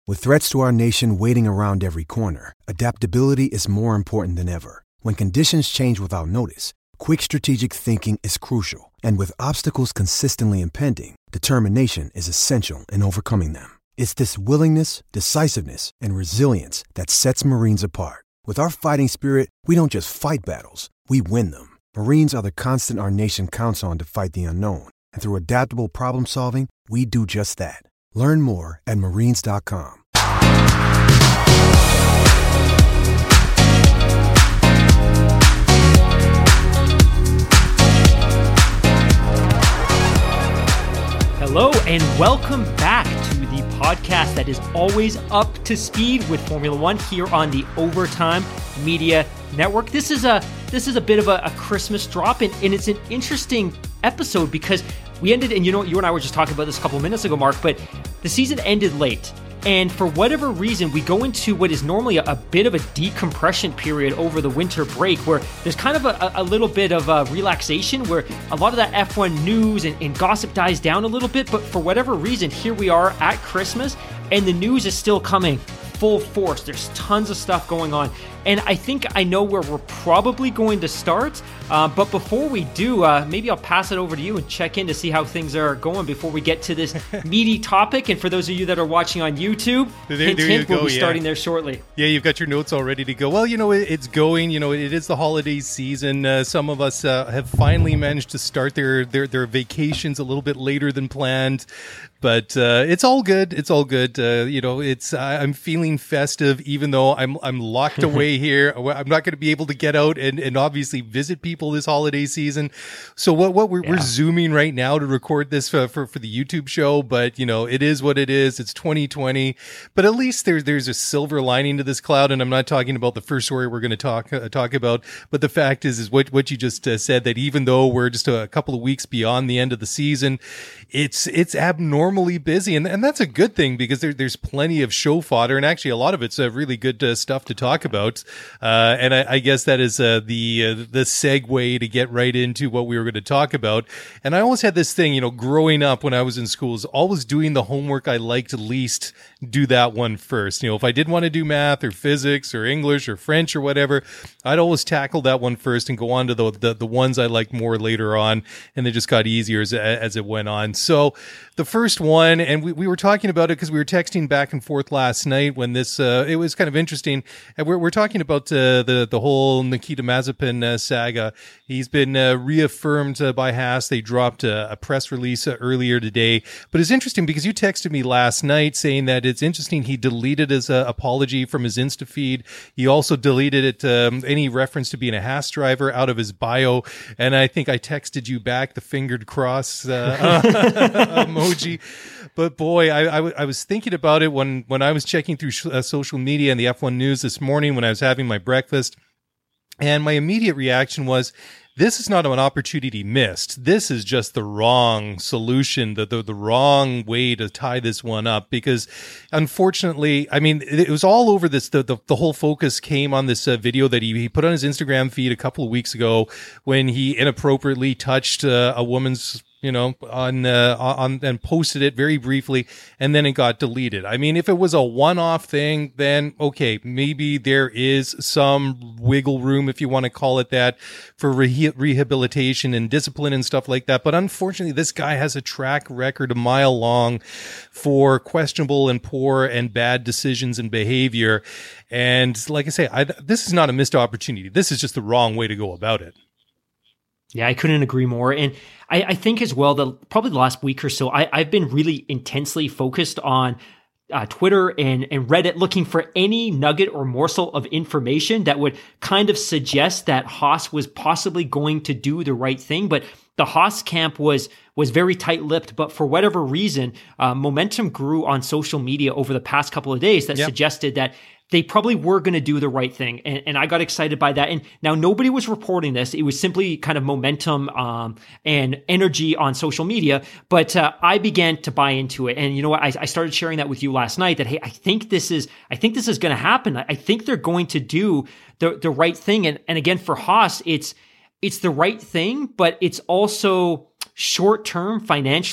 With threats to our nation waiting around every corner, adaptability is more important than ever. When conditions change without notice, quick strategic thinking is crucial. And with obstacles consistently impending, determination is essential in overcoming them. It's this willingness, decisiveness, and resilience that sets Marines apart. With our fighting spirit, we don't just fight battles, we win them. Marines are the constant our nation counts on to fight the unknown. And through adaptable problem solving, we do just that. Learn more at marines.com. Hello and welcome back to the podcast that is always up to speed with Formula One here on the Overtime Media Network. This is a bit of a Christmas drop, and it's an interesting episode because we ended, and you and I were just talking about this a couple of minutes ago, Mark, but the season ended late. And for whatever reason, we go into what is normally a bit of a decompression period over the winter break where there's kind of a little bit of a relaxation where a lot of that F1 news and gossip dies down a little bit. But for whatever reason, here we are at Christmas and the news is still coming full force. There's tons of stuff going on. And I think I know where we're probably going to start. But before we do, maybe I'll pass it over to you and check in to see how things are going before we get to this meaty topic. And for those of you that are watching on YouTube, hint, we'll be starting there shortly. Yeah, you've got your notes all ready to go. Well, it's going. It is the holiday season. Some of us have finally managed to start their vacations a little bit later than planned. But it's all good. It's all good. I'm feeling festive, even though I'm locked away here. I'm not going to be able to get out and obviously visit people this holiday season. So we're Zooming right now to record this for the YouTube show. But it is what it is. It's 2020. But at least there's a silver lining to this cloud. And I'm not talking about the first story we're going to talk about. But the fact is what you just said, that even though we're just a couple of weeks beyond the end of the season, it's abnormally busy, and that's a good thing because there's plenty of show fodder, and actually a lot of it's really good stuff to talk about. And I guess that is the segue to get right into what we were going to talk about. And I always had this thing, growing up when I was in school, is always doing the homework I liked least, do that one first. If I did want to do math or physics or English or French or whatever, I'd always tackle that one first and go on to the ones I liked more later on, and they just got easier as it went on. So the first one, and we were talking about it because we were texting back and forth last night when this, it was kind of interesting. And we're talking about the whole Nikita Mazepin saga. He's been reaffirmed by Haas. They dropped a press release earlier today. But it's interesting because you texted me last night saying that it's interesting he deleted his apology from his Insta feed. He also deleted it, any reference to being a Haas driver, out of his bio. And I think I texted you back the fingered cross emoji. But boy, I was thinking about it when I was checking through social media and the F1 news this morning when I was having my breakfast. And my immediate reaction was, this is not an opportunity missed. This is just the wrong solution, the wrong way to tie this one up. Because unfortunately, I mean, it was all over this. The whole focus came on this video that he put on his Instagram feed a couple of weeks ago when he inappropriately touched a woman's on and posted it very briefly, and then it got deleted. I mean, if it was a one-off thing, then okay, maybe there is some wiggle room, if you want to call it that, for rehabilitation and discipline and stuff like that. But unfortunately, this guy has a track record a mile long for questionable and poor and bad decisions and behavior. And like I say, this is not a missed opportunity. This is just the wrong way to go about it. Yeah, I couldn't agree more. And I think as well that probably the last week or so, I've been really intensely focused on Twitter and Reddit, looking for any nugget or morsel of information that would kind of suggest that Haas was possibly going to do the right thing. But the Haas camp was very tight-lipped, but for whatever reason, momentum grew on social media over the past couple of days that suggested that they probably were going to do the right thing. And I got excited by that. And now nobody was reporting this. It was simply kind of momentum and energy on social media. But I began to buy into it. And you know what? I started sharing that with you last night that, hey, I think this is going to happen. I think they're going to do the right thing. And again, for Haas, it's the right thing, but it's also short-term financially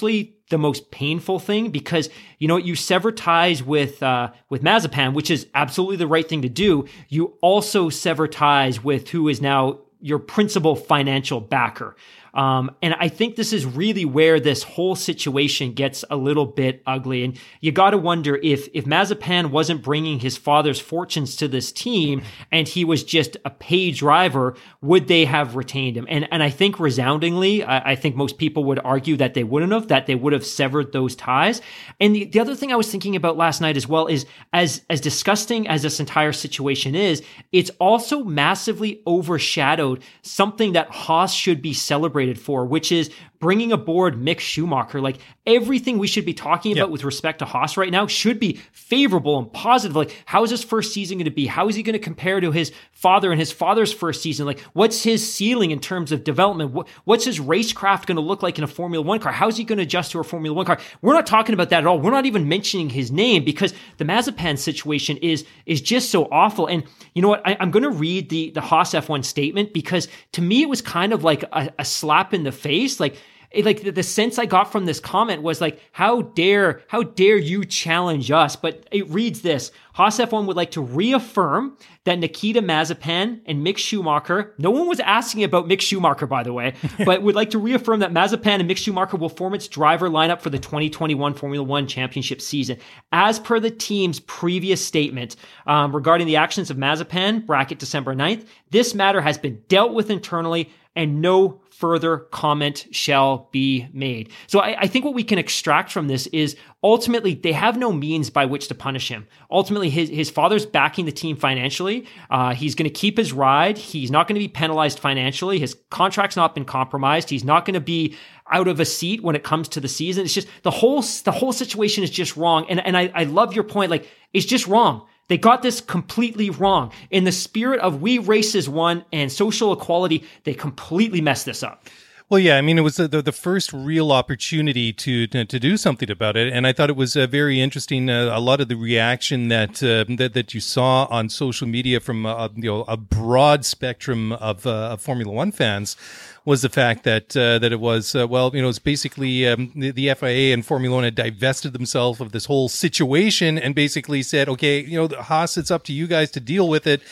the most painful thing, because you sever ties with Mazepin, which is absolutely the right thing to do. You also sever ties with who is now your principal financial backer. And I think this is really where this whole situation gets a little bit ugly. And you got to wonder if Mazepin wasn't bringing his father's fortunes to this team and he was just a paid driver, would they have retained him? And I think resoundingly, I think most people would argue that they wouldn't have, that they would have severed those ties. And the other thing I was thinking about last night as well is as disgusting as this entire situation is, it's also massively overshadowed something that Haas should be celebrated for, which is bringing aboard Mick Schumacher. Like, everything we should be talking about with respect to Haas right now should be favorable and positive. Like, how is his first season going to be? How is he going to compare to his father and his father's first season? Like, what's his ceiling in terms of development? What's his racecraft going to look like in a Formula One car? How is he going to adjust to a Formula One car? We're not talking about that at all. We're not even mentioning his name, because the Mazepin situation is just so awful. And you know what? I'm going to read the Haas F1 statement, because to me it was kind of like a slap in the face. Like the sense I got from this comment was like, how dare you challenge us? But it reads this: Haas F1 would like to reaffirm that Nikita Mazepin and Mick Schumacher, no one was asking about Mick Schumacher, by the way, but would like to reaffirm that Mazepin and Mick Schumacher will form its driver lineup for the 2021 Formula One Championship season. As per the team's previous statement regarding the actions of Mazepin, bracket December 9th, this matter has been dealt with internally and no further comment shall be made. So I think what we can extract from this is ultimately they have no means by which to punish him. Ultimately, his father's backing the team financially. He's going to keep his ride. He's not going to be penalized financially. His contract's not been compromised. He's not going to be out of a seat when it comes to the season. It's just the whole situation is just wrong. And I love your point. Like, it's just wrong. They got this completely wrong. In the spirit of we race as one and social equality, they completely messed this up. Well, yeah, I mean, it was the first real opportunity to do something about it, and I thought it was very interesting. A lot of the reaction that you saw on social media from a broad spectrum of Formula One fans was the fact that it was it's basically the FIA and Formula One had divested themselves of this whole situation and basically said, okay, Haas, it's up to you guys to deal with it.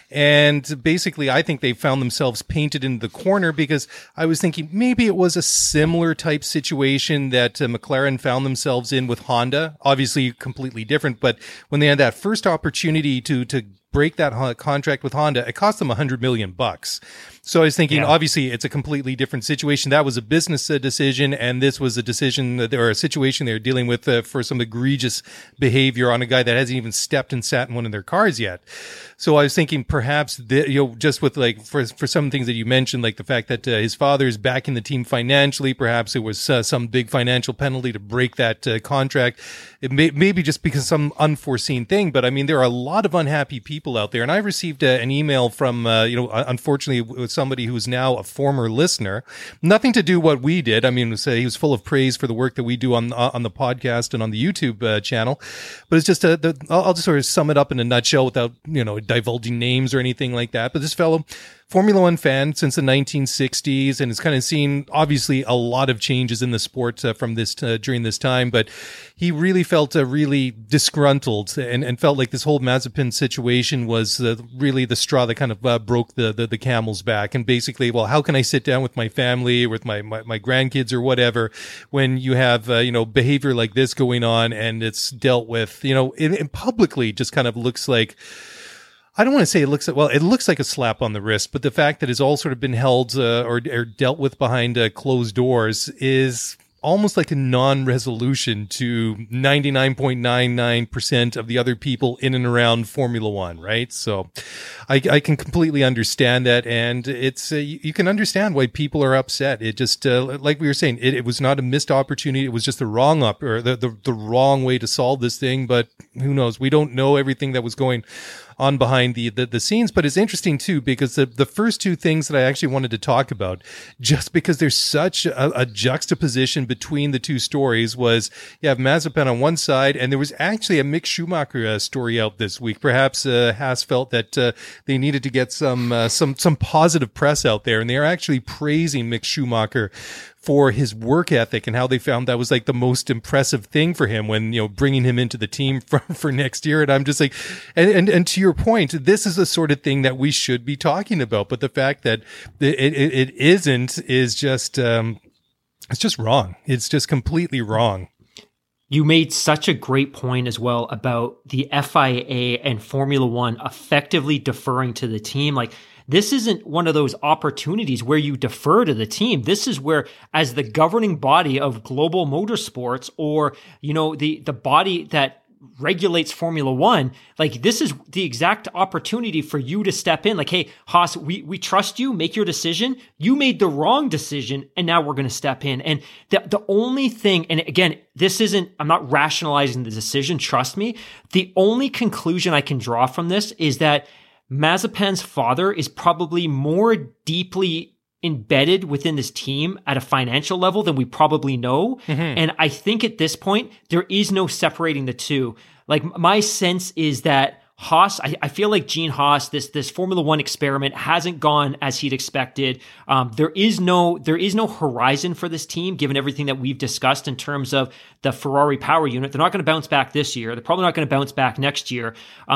And basically, I think they found themselves painted into the corner, because I was thinking maybe it was a similar type situation that McLaren found themselves in with Honda. Obviously, completely different, but when they had that first opportunity to break that contract with Honda, it cost them $100 million. So I was thinking, obviously, it's a completely different situation. That was a business decision, and this was a decision or a situation they were dealing with for some egregious behavior on a guy that hasn't even stepped and sat in one of their cars yet. So I was thinking perhaps just with like for some things that you mentioned, like the fact that his father is backing the team financially, perhaps it was some big financial penalty to break that contract. It maybe just because some unforeseen thing, but I mean, there are a lot of unhappy people out there. And I received an email from, unfortunately, with somebody who is now a former listener. Nothing to do what we did. I mean, he was full of praise for the work that we do on the podcast and on the YouTube channel. But it's just I'll just sort of sum it up in a nutshell without divulging names or anything like that. But this fellow, Formula One fan since the 1960s, and has kind of seen obviously a lot of changes in the sport from this during this time. But he really felt really disgruntled and felt like this whole Mazepin situation was really the straw that kind of broke the camel's back. And basically, well, how can I sit down with my family, with my grandkids or whatever, when you have behavior like this going on and it's dealt with it publicly just kind of looks like. I don't want to say it looks like a slap on the wrist, but the fact that it's all sort of been held or dealt with behind closed doors is almost like a non-resolution to 99.99% of the other people in and around Formula One, right? So I can completely understand that. And it's, you can understand why people are upset. It just, like we were saying, it was not a missed opportunity. It was just the wrong the wrong way to solve this thing. But who knows? We don't know everything that was going on behind the scenes, but it's interesting too, because the first two things that I actually wanted to talk about, just because there's such a juxtaposition between the two stories, was you have Mazepin on one side, and there was actually a Mick Schumacher story out this week. Perhaps Haas felt that they needed to get some positive press out there, and they are actually praising Mick Schumacher for his work ethic and how they found that was like the most impressive thing for him when, bringing him into the team for next year. And I'm just like, and to your point, this is the sort of thing that we should be talking about. But the fact that it isn't is just, it's just wrong. It's just completely wrong. You made such a great point as well about the FIA and Formula One effectively deferring to the team. Like, this isn't one of those opportunities where you defer to the team. This is where, as the governing body of global motorsports, or, the body that regulates Formula One, like, this is the exact opportunity for you to step in. Like, hey, Haas, we trust you, make your decision. You made the wrong decision, and now we're going to step in. And the only thing, and again, I'm not rationalizing the decision, trust me. The only conclusion I can draw from this is that Mazepin's father is probably more deeply embedded within this team at a financial level than we probably know. Mm-hmm. And I think at this point, there is no separating the two. Like, my sense is that Haas, I feel like Gene Haas, this Formula One experiment hasn't gone as he'd expected. There is no horizon for this team, given everything that we've discussed in terms of the Ferrari power unit. They're not going to bounce back this year. They're probably not going to bounce back next year.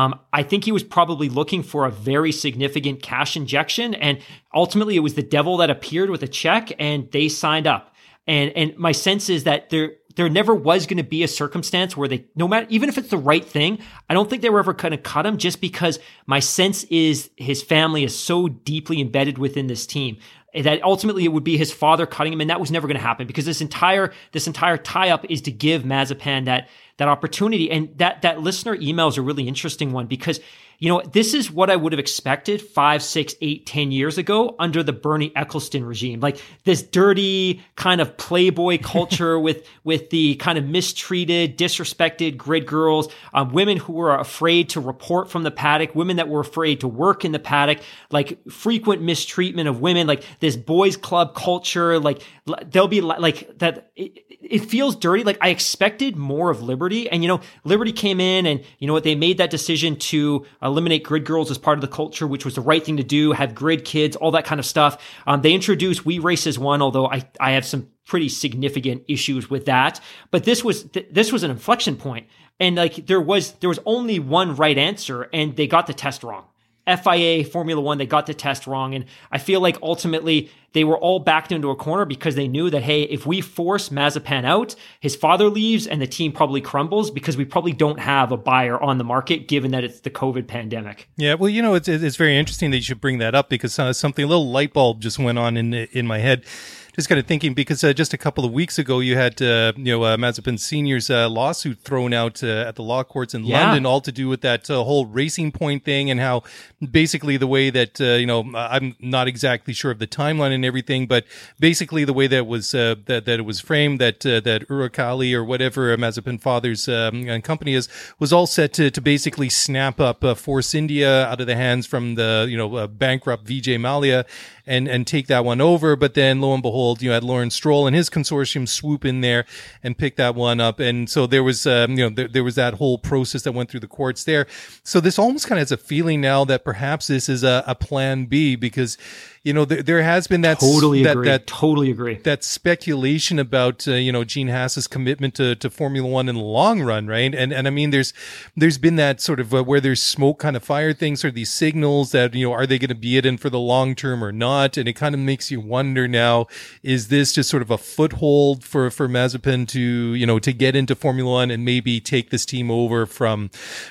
I think he was probably looking for a very significant cash injection, and ultimately it was the devil that appeared with a check, and they signed up. And my sense is that there never was going to be a circumstance where they, no matter, even if it's the right thing, I don't think they were ever going to cut him, just because my sense is his family is so deeply embedded within this team that ultimately it would be his father cutting him. And that was never going to happen, because this entire tie-up is to give Mazepin that opportunity. And that listener email is a really interesting one, because this is what I would have expected 5, 6, 8, 10 years ago under the Bernie Ecclestone regime. Like, this dirty kind of playboy culture with the kind of mistreated, disrespected grid girls, women who were afraid to report from the paddock, women that were afraid to work in the paddock, like frequent mistreatment of women, like this boys club culture, like they'll be like that. It feels dirty. Like, I expected more of Liberty, and Liberty came in, and they made that decision to eliminate grid girls as part of the culture, which was the right thing to do, have grid kids, all that kind of stuff. They introduced We Race as One, although I have some pretty significant issues with that. But this was an inflection point. And like, there was only one right answer, and they got the test wrong. FIA, Formula One, they got the test wrong. And I feel like ultimately they were all backed into a corner, because they knew that, hey, if we force Mazepin out, his father leaves and the team probably crumbles, because we probably don't have a buyer on the market, given that it's the COVID pandemic. Yeah, well, it's very interesting that you should bring that up, because something, a little light bulb just went on in my head. Just kind of thinking, because just a couple of weeks ago, you had Mazepin Sr.'s lawsuit thrown out at the law courts in London, all to do with that whole Racing Point thing, and how basically the way that I'm not exactly sure of the timeline and everything, but basically the way that was that it was framed, that Uralkali, or whatever Mazepin father's company was all set to basically snap up Force India out of the hands from the bankrupt Vijay Mallya, and take that one over. But then, lo and behold, you had Lawrence Stroll and his consortium swoop in there and pick that one up. And so there was, there was that whole process that went through the courts there. So this almost kind of has a feeling now that perhaps this is a plan B, because there has been that totally agree. That speculation about Gene Haas's commitment to Formula One in the long run, right? And I mean, there's been that sort of where there's smoke kind of fire things, or these signals that are they going to be it in for the long term or not? And it kind of makes you wonder now, is this just sort of a foothold for Mazepin to get into Formula One and maybe take this team over from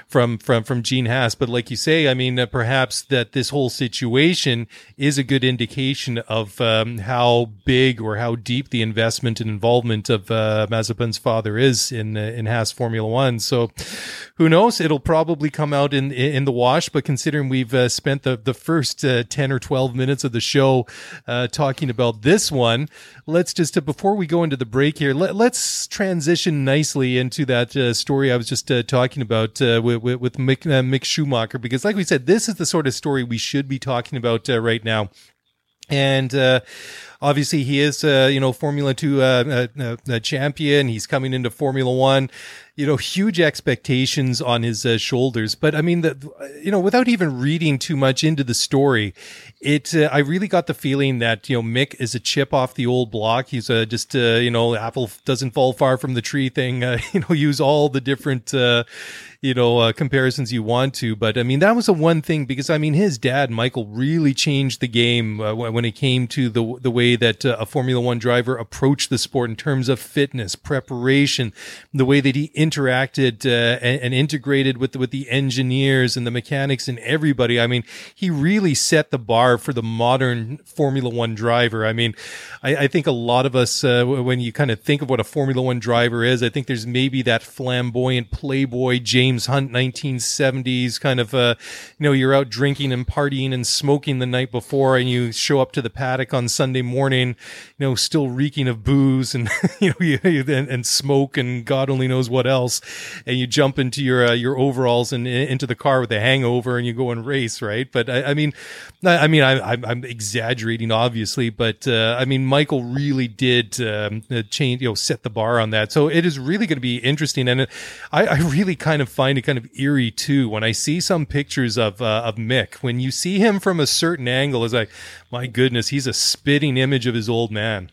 Gene Haas? But like you say, I mean, perhaps that this whole situation is a good indication of how big or how deep the investment and involvement of Mazepin's father is in Haas Formula One. So who knows? It'll probably come out in the wash. But considering we've spent the first 10 or 12 minutes of the show talking about this one, let's just before we go into the break here, let's transition nicely into that story I was just talking about with Mick Schumacher, because like we said, this is the sort of story we should be talking about right now. And obviously he is Formula 2 champion. He's coming into Formula One. huge expectations on his shoulders. But I mean, without even reading too much into the story, I really got the feeling that, Mick is a chip off the old block. He's just, apple doesn't fall far from the tree thing. Use all the different, comparisons you want to. But I mean, that was the one thing, because I mean, his dad, Michael, really changed the game when it came to the way that a Formula One driver approached the sport in terms of fitness, preparation, the way that he interacted and integrated with the engineers and the mechanics and everybody. I mean, he really set the bar for the modern Formula One driver. I mean, I think a lot of us, when you kind of think of what a Formula One driver is, I think there's maybe that flamboyant playboy James Hunt 1970s kind of, you're out drinking and partying and smoking the night before, and you show up to the paddock on Sunday morning, still reeking of booze and, and smoke and God only knows what else. And you jump into your overalls and into the car with a hangover and you go and race, right? But I'm exaggerating, obviously, but I mean, Michael really did change, set the bar on that. So it is really going to be interesting, and I really kind of find it kind of eerie too when I see some pictures of Mick. When you see him from a certain angle, it's like, my goodness, he's a spitting image of his old man.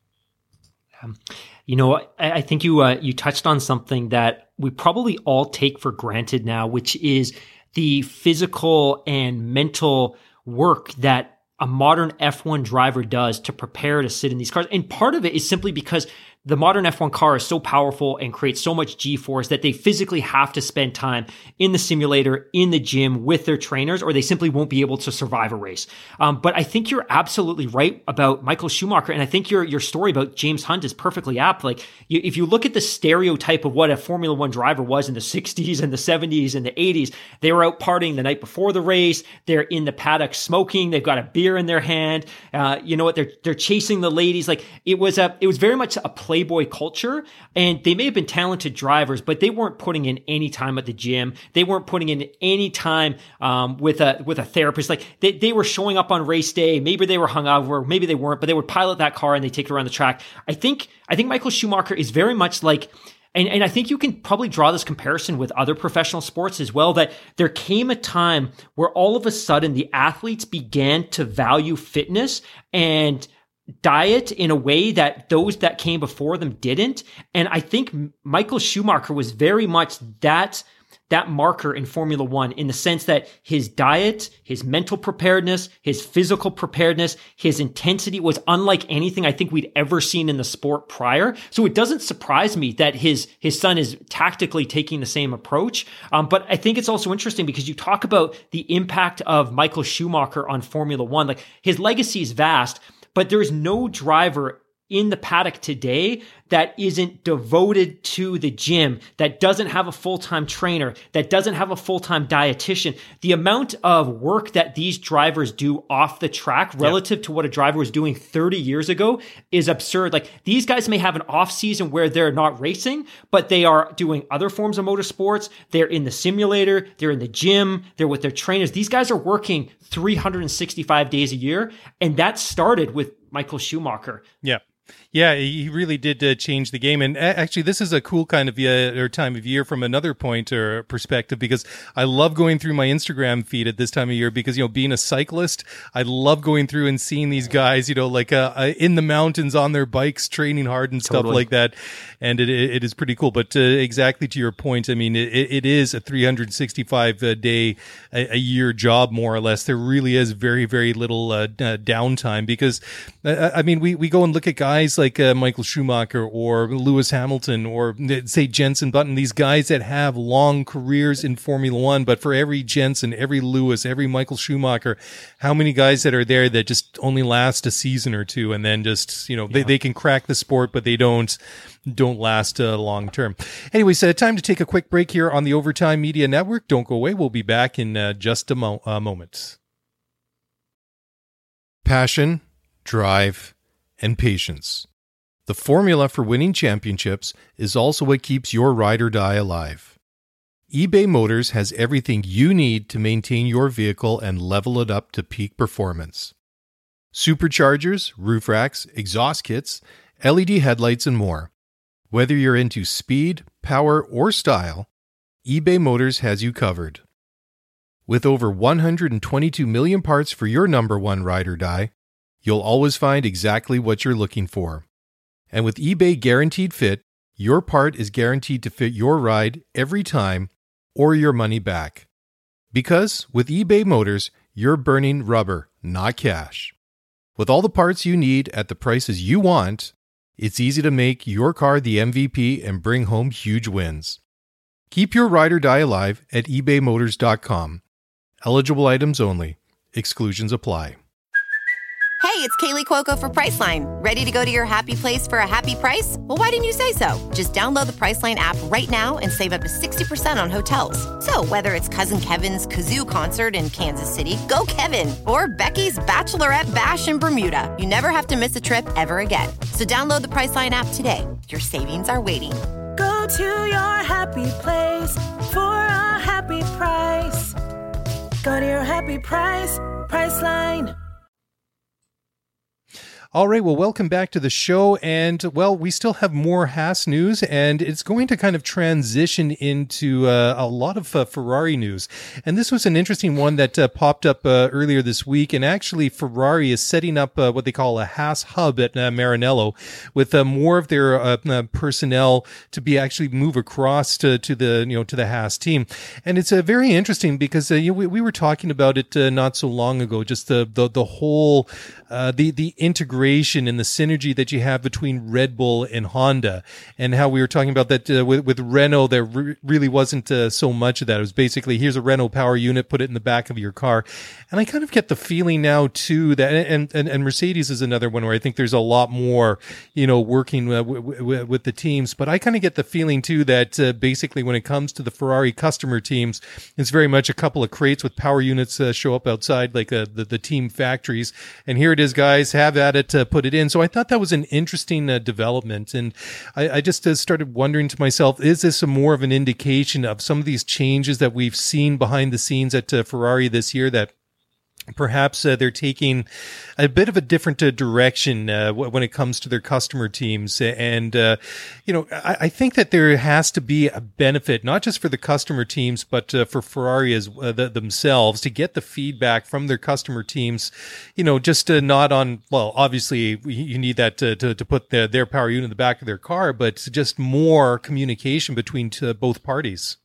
I think you touched on something that we probably all take for granted now, which is the physical and mental work that a modern F1 driver does to prepare to sit in these cars. And part of it is simply because the modern F1 car is so powerful and creates so much G-force that they physically have to spend time in the simulator, in the gym with their trainers, or they simply won't be able to survive a race. But I think you're absolutely right about Michael Schumacher. And I think your story about James Hunt is perfectly apt. Like, if you look at the stereotype of what a Formula One driver was in the 60s and the 70s and the 80s, they were out partying the night before the race. They're in the paddock smoking. They've got a beer in their hand. They're chasing the ladies. Like, it was very much a playboy culture, and they may have been talented drivers, but they weren't putting in any time at the gym. They weren't putting in any time with a therapist. Like, they were showing up on race day. Maybe they were hungover, maybe they weren't, but they would pilot that car and they take it around the track. I think Michael Schumacher is very much like, and I think you can probably draw this comparison with other professional sports as well, that there came a time where all of a sudden the athletes began to value fitness and diet in a way that those that came before them didn't. And I think Michael Schumacher was very much that marker in Formula One, in the sense that his diet, his mental preparedness, his physical preparedness, his intensity was unlike anything I think we'd ever seen in the sport prior. So it doesn't surprise me that his son is tactically taking the same approach. But I think it's also interesting because you talk about the impact of Michael Schumacher on Formula One. Like, his legacy is vast, but there is no driver in the paddock today that isn't devoted to the gym, that doesn't have a full-time trainer, that doesn't have a full-time dietitian. The amount of work that these drivers do off the track relative to what a driver was doing 30 years ago is absurd. Like, these guys may have an off season where they're not racing, but they are doing other forms of motorsports. They're in the simulator, they're in the gym, they're with their trainers. These guys are working 365 days a year, and that started with Michael Schumacher. Yeah, he really did change the game. And actually, this is a cool kind of time of year from another point or perspective, because I love going through my Instagram feed at this time of year because, being a cyclist, I love going through and seeing these guys, like in the mountains on their bikes, training hard and stuff like that. And it is pretty cool. But exactly to your point, I mean, it is a 365 day a year job, more or less. There really is very, very little downtime, because I mean, we go and look at guys like Michael Schumacher or Lewis Hamilton or say Jenson Button, these guys that have long careers in Formula One. But for every Jenson, every Lewis, every Michael Schumacher, how many guys that are there that just only last a season or two, and then just, they can crack the sport, but they don't last long term. Anyways, time to take a quick break here on the Overtime Media Network. Don't go away. We'll be back in just a moment. Passion, drive, and patience. The formula for winning championships is also what keeps your ride or die alive. eBay Motors has everything you need to maintain your vehicle and level it up to peak performance. Superchargers, roof racks, exhaust kits, LED headlights, and more. Whether you're into speed, power, or style, eBay Motors has you covered. With over 122 million parts for your number one ride or die, you'll always find exactly what you're looking for. And with eBay Guaranteed Fit, your part is guaranteed to fit your ride every time or your money back. Because with eBay Motors, you're burning rubber, not cash. With all the parts you need at the prices you want, it's easy to make your car the MVP and bring home huge wins. Keep your ride or die alive at ebaymotors.com. Eligible items only. Exclusions apply. Hey, it's Kaylee Cuoco for Priceline. Ready to go to your happy place for a happy price? Well, why didn't you say so? Just download the Priceline app right now and save up to 60% on hotels. So whether it's Cousin Kevin's Kazoo Concert in Kansas City, go Kevin, or Becky's Bachelorette Bash in Bermuda, you never have to miss a trip ever again. So download the Priceline app today. Your savings are waiting. Go to your happy place for a happy price. Go to your happy price, Priceline. All right, well, welcome back to the show. And, well, we still have more Haas news, and it's going to kind of transition into a lot of Ferrari news. And this was an interesting one that popped up earlier this week. And actually, Ferrari is setting up what they call a Haas hub at Maranello with more of their personnel to be actually move across to the Haas team. And it's very interesting because we were talking about it not so long ago, just the whole the integration and the synergy that you have between Red Bull and Honda, and how we were talking about that with Renault, there really wasn't so much of that. It was basically, here's a Renault power unit, put it in the back of your car. And I kind of get the feeling now too that, and Mercedes is another one where I think there's a lot more, working with the teams. But I kind of get the feeling too that basically when it comes to the Ferrari customer teams, it's very much a couple of crates with power units show up outside like the team factories. And here it is, guys, have at it, put it in. So I thought that was an interesting development. And I just started wondering to myself, is this more of an indication of some of these changes that we've seen behind the scenes at Ferrari this year, that perhaps they're taking a bit of a different direction when it comes to their customer teams. And, I think that there has to be a benefit, not just for the customer teams, but for Ferrari as themselves, to get the feedback from their customer teams, just not on, well, obviously you need that to put their power unit in the back of their car, but just more communication between both parties.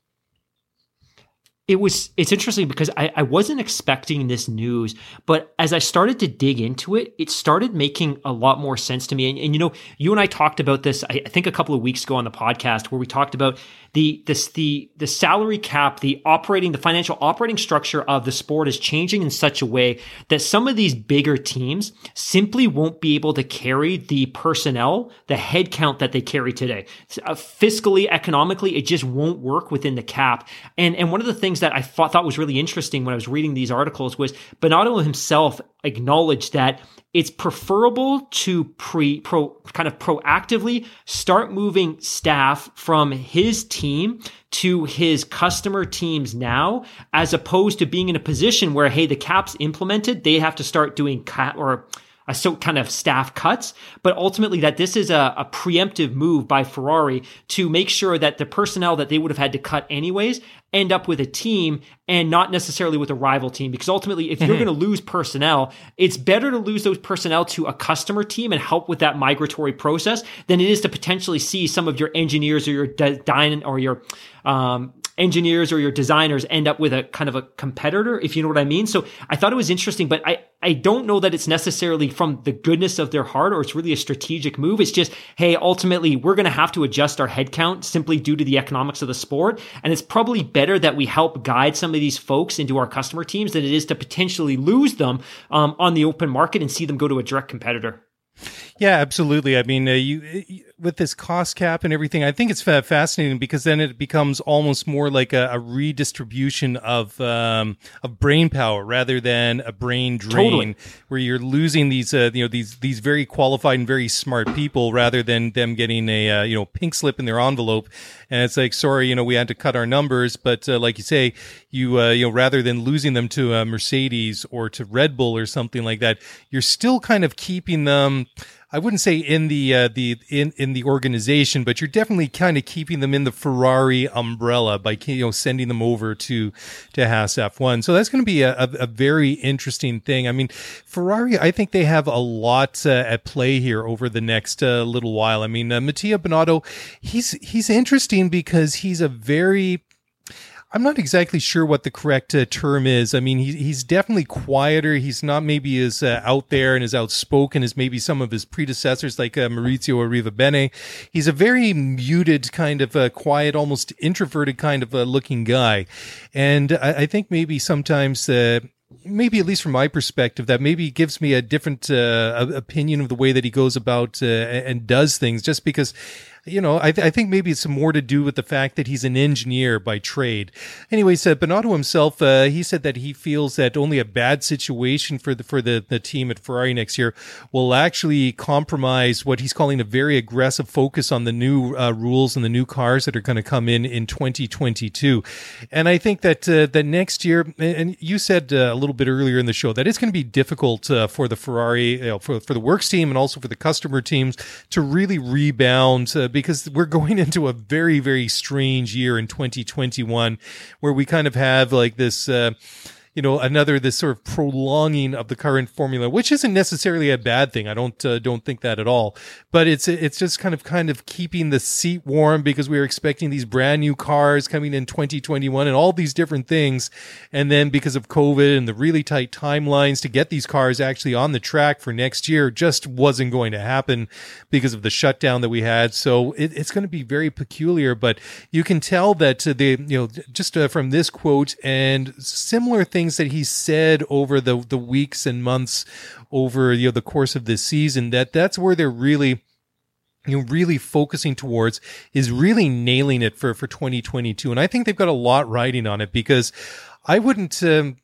It's interesting because I wasn't expecting this news, but as I started to dig into it, it started making a lot more sense to me. And you and I talked about this, I think a couple of weeks ago on the podcast, where we talked about the salary cap, the financial operating structure of the sport is changing in such a way that some of these bigger teams simply won't be able to carry the personnel, the headcount that they carry today. Fiscally, economically, it just won't work within the cap. And one of the things that I thought was really interesting when I was reading these articles was Binotto himself acknowledged that it's preferable to kind of proactively start moving staff from his team to his customer teams now, as opposed to being in a position where, hey, the cap's implemented, they have to start doing kind of staff cuts, but ultimately that this is a preemptive move by Ferrari to make sure that the personnel that they would have had to cut anyways end up with a team and not necessarily with a rival team. Because ultimately, if you're going to lose personnel, it's better to lose those personnel to a customer team and help with that migratory process than it is to potentially see some of your engineers or your engineers or your designers end up with a kind of a competitor, if you know what I mean. So I thought it was interesting, but I don't know that it's necessarily from the goodness of their heart or it's really a strategic move. It's just, hey, ultimately we're going to have to adjust our headcount simply due to the economics of the sport. And it's probably better that we help guide some of these folks into our customer teams than it is to potentially lose them on the open market and see them go to a direct competitor. Yeah, absolutely. I mean, with this cost cap and everything, I think it's fascinating because then it becomes almost more like a redistribution of brain power rather than a brain drain, totally, where you're losing these these very qualified and very smart people rather than them getting a pink slip in their envelope. And it's like, sorry, we had to cut our numbers, but like you say, you rather than losing them to Mercedes or to Red Bull or something like that, you're still kind of keeping them, I wouldn't say in the organization, but you're definitely kind of keeping them in the Ferrari umbrella by sending them over to Haas F1. So that's going to be a very interesting thing. I mean, Ferrari, I think they have a lot at play here over the next little while. I mean, Mattia Binotto, he's interesting because he's a very, I'm not exactly sure what the correct term is. I mean, he's definitely quieter. He's not maybe as out there and as outspoken as maybe some of his predecessors like Maurizio Arrivabene. He's a very muted kind of quiet, almost introverted kind of looking guy. And I think maybe sometimes maybe at least from my perspective, that maybe gives me a different opinion of the way that he goes about and does things, just because, I think maybe it's more to do with the fact that he's an engineer by trade. Anyways, Binotto himself, he said that he feels that only a bad situation for the team at Ferrari next year will actually compromise what he's calling a very aggressive focus on the new rules and the new cars that are going to come in 2022. And I think that that next year, and you said a little bit earlier in the show, that it's going to be difficult for the Ferrari, for the works team and also for the customer teams to really rebound, because we're going into a very, very strange year in 2021 where we kind of have like this, this sort of prolonging of the current formula, which isn't necessarily a bad thing. I don't think that at all, but it's just kind of keeping the seat warm because we were expecting these brand new cars coming in 2021 and all these different things. And then because of COVID and the really tight timelines to get these cars actually on the track for next year just wasn't going to happen because of the shutdown that we had. So it's going to be very peculiar, but you can tell that just from this quote and similar things that he said over the weeks and months over the course of this season, that's where they're really focusing towards, is really nailing it for 2022. And I think they've got a lot riding on it, because I wouldn't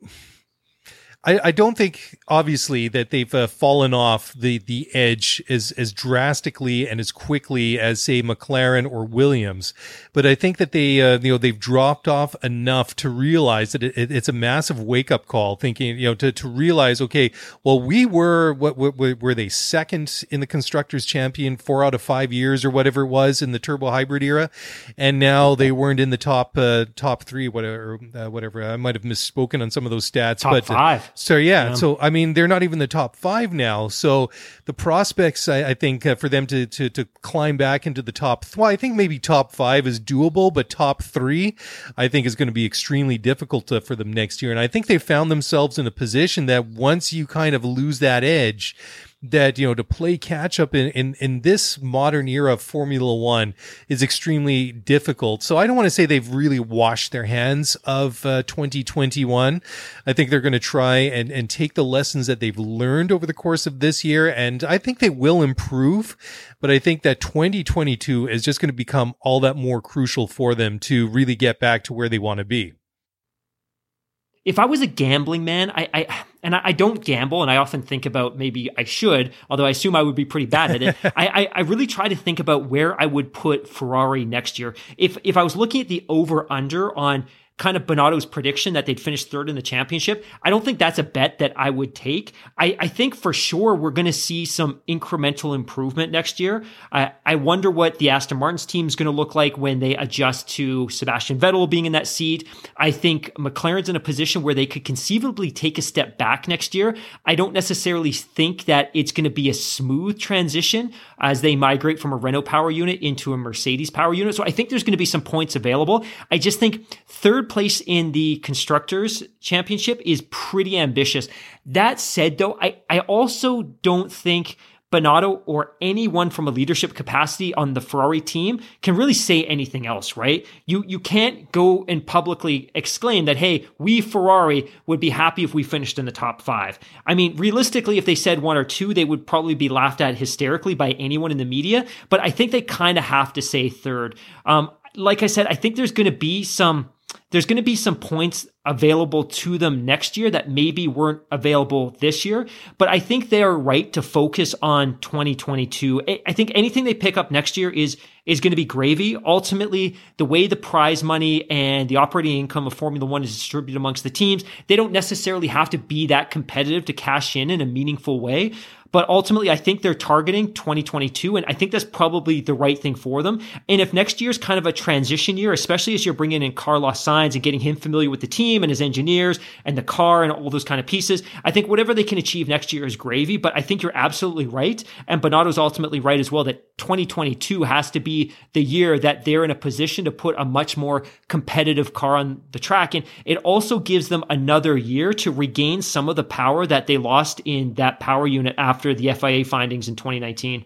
I don't think, obviously, that they've fallen off the edge as drastically and as quickly as, say, McLaren or Williams. But I think that they've dropped off enough to realize that it's a massive wake up call. Thinking, to realize, okay, well, we were were they second in the Constructors' Champion 4 out of 5 years or whatever it was in the turbo hybrid era, and now they weren't in the top 3, whatever. I might have misspoken on some of those stats, top 5. So yeah, so I mean, they're not even the top 5 now. So the prospects, I think, for them to climb back into the top, I think maybe top 5 is doable, but top 3, I think, is going to be extremely difficult for them next year. And I think they found themselves in a position that once you kind of lose that edge, that, to play catch up in this modern era of Formula One is extremely difficult. So I don't want to say they've really washed their hands of 2021. I think they're going to try and take the lessons that they've learned over the course of this year, and I think they will improve. But I think that 2022 is just going to become all that more crucial for them to really get back to where they want to be. If I was a gambling man, I don't gamble, and I often think about maybe I should, although I assume I would be pretty bad at it. I really try to think about where I would put Ferrari next year. If I was looking at the over-under on kind of Binotto's prediction that they'd finish third in the championship, I don't think that's a bet that I would take. I think for sure we're going to see some incremental improvement next year. I wonder what the Aston Martin's team is going to look like when they adjust to Sebastian Vettel being in that seat. I think McLaren's in a position where they could conceivably take a step back next year. I don't necessarily think that it's going to be a smooth transition as they migrate from a Renault power unit into a Mercedes power unit. So I think there's going to be some points available. I just think third place in the Constructors' Championship is pretty ambitious. That said, though, I also don't think Binotto or anyone from a leadership capacity on the Ferrari team can really say anything else, right? You can't go and publicly exclaim that, hey, we Ferrari would be happy if we finished in the top 5. I mean, realistically, if they said 1 or 2, they would probably be laughed at hysterically by anyone in the media, but I think they kind of have to say third. Like I said, I think there's going to be some there's going to be some points available to them next year that maybe weren't available this year. But I think they are right to focus on 2022. I think anything they pick up next year is going to be gravy. Ultimately, the way the prize money and the operating income of Formula One is distributed amongst the teams, they don't necessarily have to be that competitive to cash in a meaningful way. But ultimately, I think they're targeting 2022, and I think that's probably the right thing for them. And if next year's kind of a transition year, especially as you're bringing in Carlos Sainz and getting him familiar with the team and his engineers and the car and all those kind of pieces, I think whatever they can achieve next year is gravy. But I think you're absolutely right, and Binotto's ultimately right as well, that 2022 has to be the year that they're in a position to put a much more competitive car on the track. And it also gives them another year to regain some of the power that they lost in that power unit after the FIA findings in 2019.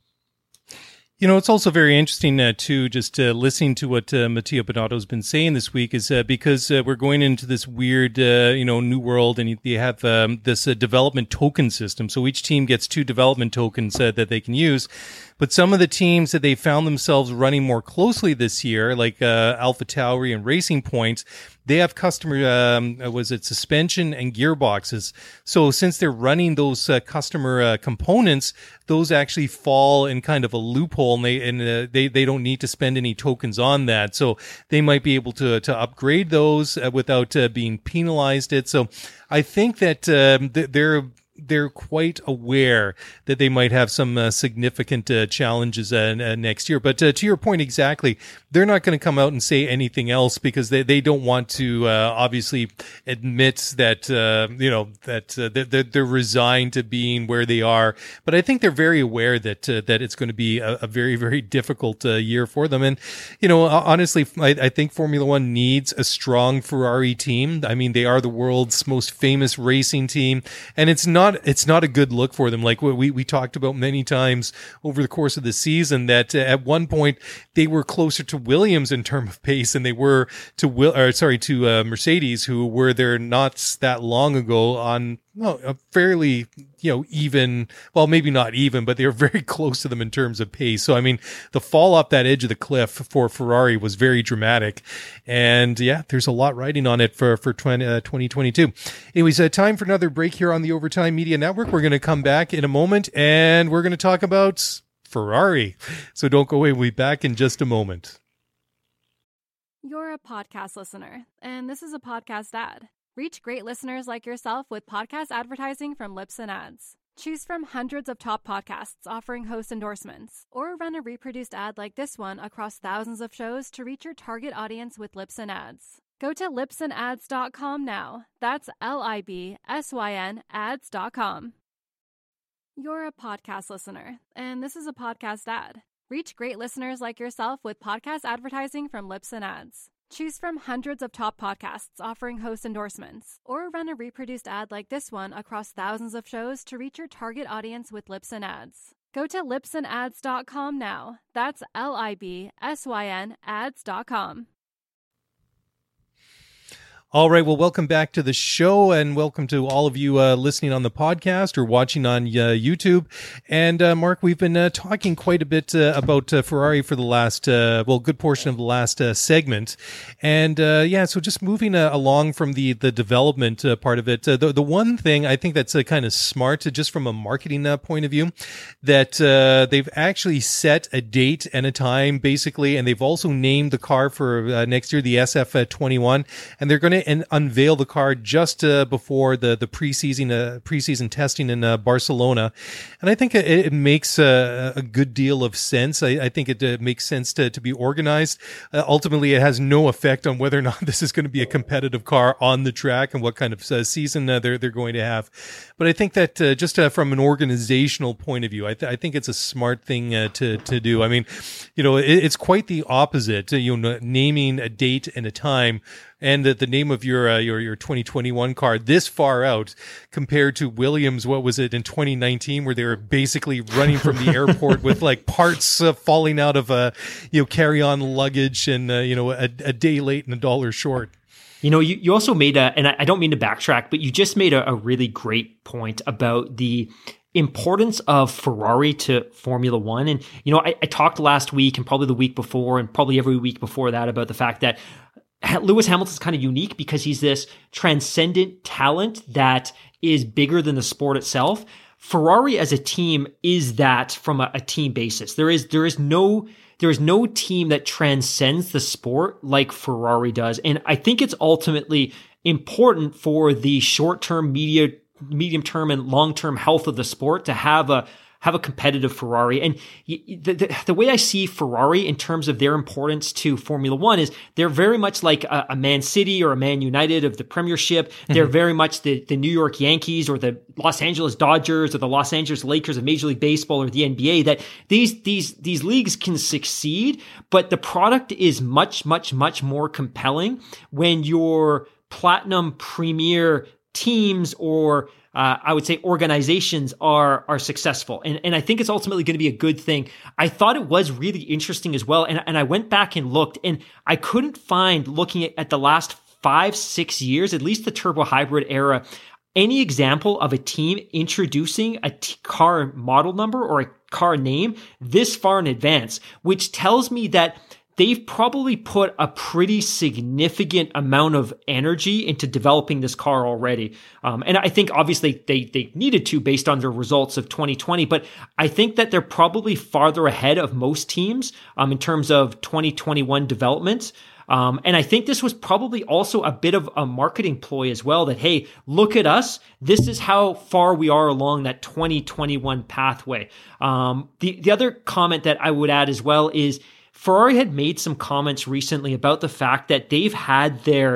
You know, it's also very interesting, too, just listening to what Matteo Binotto's been saying this week is because we're going into this weird, new world, and you have this development token system. So each team gets 2 development tokens that they can use. But some of the teams that they found themselves running more closely this year, like AlphaTauri and Racing Point, they have customer, suspension and gearboxes. So since they're running those customer components, those actually fall in kind of a loophole, and they don't need to spend any tokens on that. So they might be able to upgrade those without being penalized. So I think that they're quite aware that they might have some significant challenges next year. But to your point exactly, they're not going to come out and say anything else because they don't want to obviously admit that they're resigned to being where they are. But I think they're very aware that it's going to be a very, very difficult year for them. And honestly, I think Formula One needs a strong Ferrari team. I mean, they are the world's most famous racing team, and it's not a good look for them. Like we talked about many times over the course of the season, that at one point they were closer to Williams in terms of pace than they were to Mercedes, who were there not that long ago on a fairly even, well, maybe not even, but they were very close to them in terms of pace. So I mean, the fall off that edge of the cliff for Ferrari was very dramatic, and yeah, there's a lot riding on it for 2022. Anyways, time for another break here on the Overtime Media Network. We're going to come back in a moment, and we're going to talk about Ferrari. So don't go away. We'll be back in just a moment. You're a podcast listener, and this is a podcast ad. Reach great listeners like yourself with podcast advertising from Libsyn Ads. Choose from hundreds of top podcasts offering host endorsements, or run a reproduced ad like this one across thousands of shows to reach your target audience with Libsyn Ads. Go to libsynads.com now. That's LIBSYN ads.com. You're a podcast listener, and this is a podcast ad. Reach great listeners like yourself with podcast advertising from Libsyn Ads. Choose from hundreds of top podcasts offering host endorsements, or run a reproduced ad like this one across thousands of shows to reach your target audience with Libsyn Ads. Go to libsynads.com now. That's LIBSYN ads.com. All right. Well, welcome back to the show, and welcome to all of you listening on the podcast or watching on YouTube. And Mark, we've been talking quite a bit about Ferrari for the last, good portion of the last segment. And so just moving along from the development part of it, the one thing I think that's kind of smart, just from a marketing point of view, that they've actually set a date and a time, basically, and they've also named the car for next year, the SF21, and they're going to unveil the car just before the preseason testing in Barcelona. And I think it makes a good deal of sense. I think it makes sense to be organized. Ultimately, it has no effect on whether or not this is going to be a competitive car on the track and what kind of season they're going to have. But I think that just from an organizational point of view, I think it's a smart thing to do. I mean, it's quite the opposite. Naming a date and a time, and the name of your 2021 car this far out compared to Williams, what was it, in 2019, where they were basically running from the airport with like parts falling out of carry-on luggage, and a day late and $1 short. You also made and I don't mean to backtrack, but you just made a really great point about the importance of Ferrari to Formula One. And, I talked last week and probably the week before and probably every week before that about the fact that Lewis Hamilton's kind of unique because he's this transcendent talent that is bigger than the sport itself. Ferrari as a team is that from a team basis. There is no team that transcends the sport like Ferrari does. And I think it's ultimately important for the short-term, medium-term, and long-term health of the sport to have a competitive Ferrari. And the way I see Ferrari in terms of their importance to Formula One is they're very much like a Man City or a Man United of the Premiership. Mm-hmm. They're very much the New York Yankees or the Los Angeles Dodgers or the Los Angeles Lakers of Major League Baseball or the NBA, that these leagues can succeed, but the product is much, much, much more compelling when your platinum premier teams or I would say organizations are successful. And I think it's ultimately going to be a good thing. I thought it was really interesting as well. And I went back and looked, and I couldn't find, looking at the last 5-6 years, at least the turbo hybrid era, any example of a team introducing a car model number or a car name this far in advance, which tells me that they've probably put a pretty significant amount of energy into developing this car already. And I think obviously they needed to based on their results of 2020, but I think that they're probably farther ahead of most teams in terms of 2021 development. And I think this was probably also a bit of a marketing ploy as well, that, hey, look at us. This is how far we are along that 2021 pathway. The other comment that I would add as well is Ferrari had made some comments recently about the fact that they've had their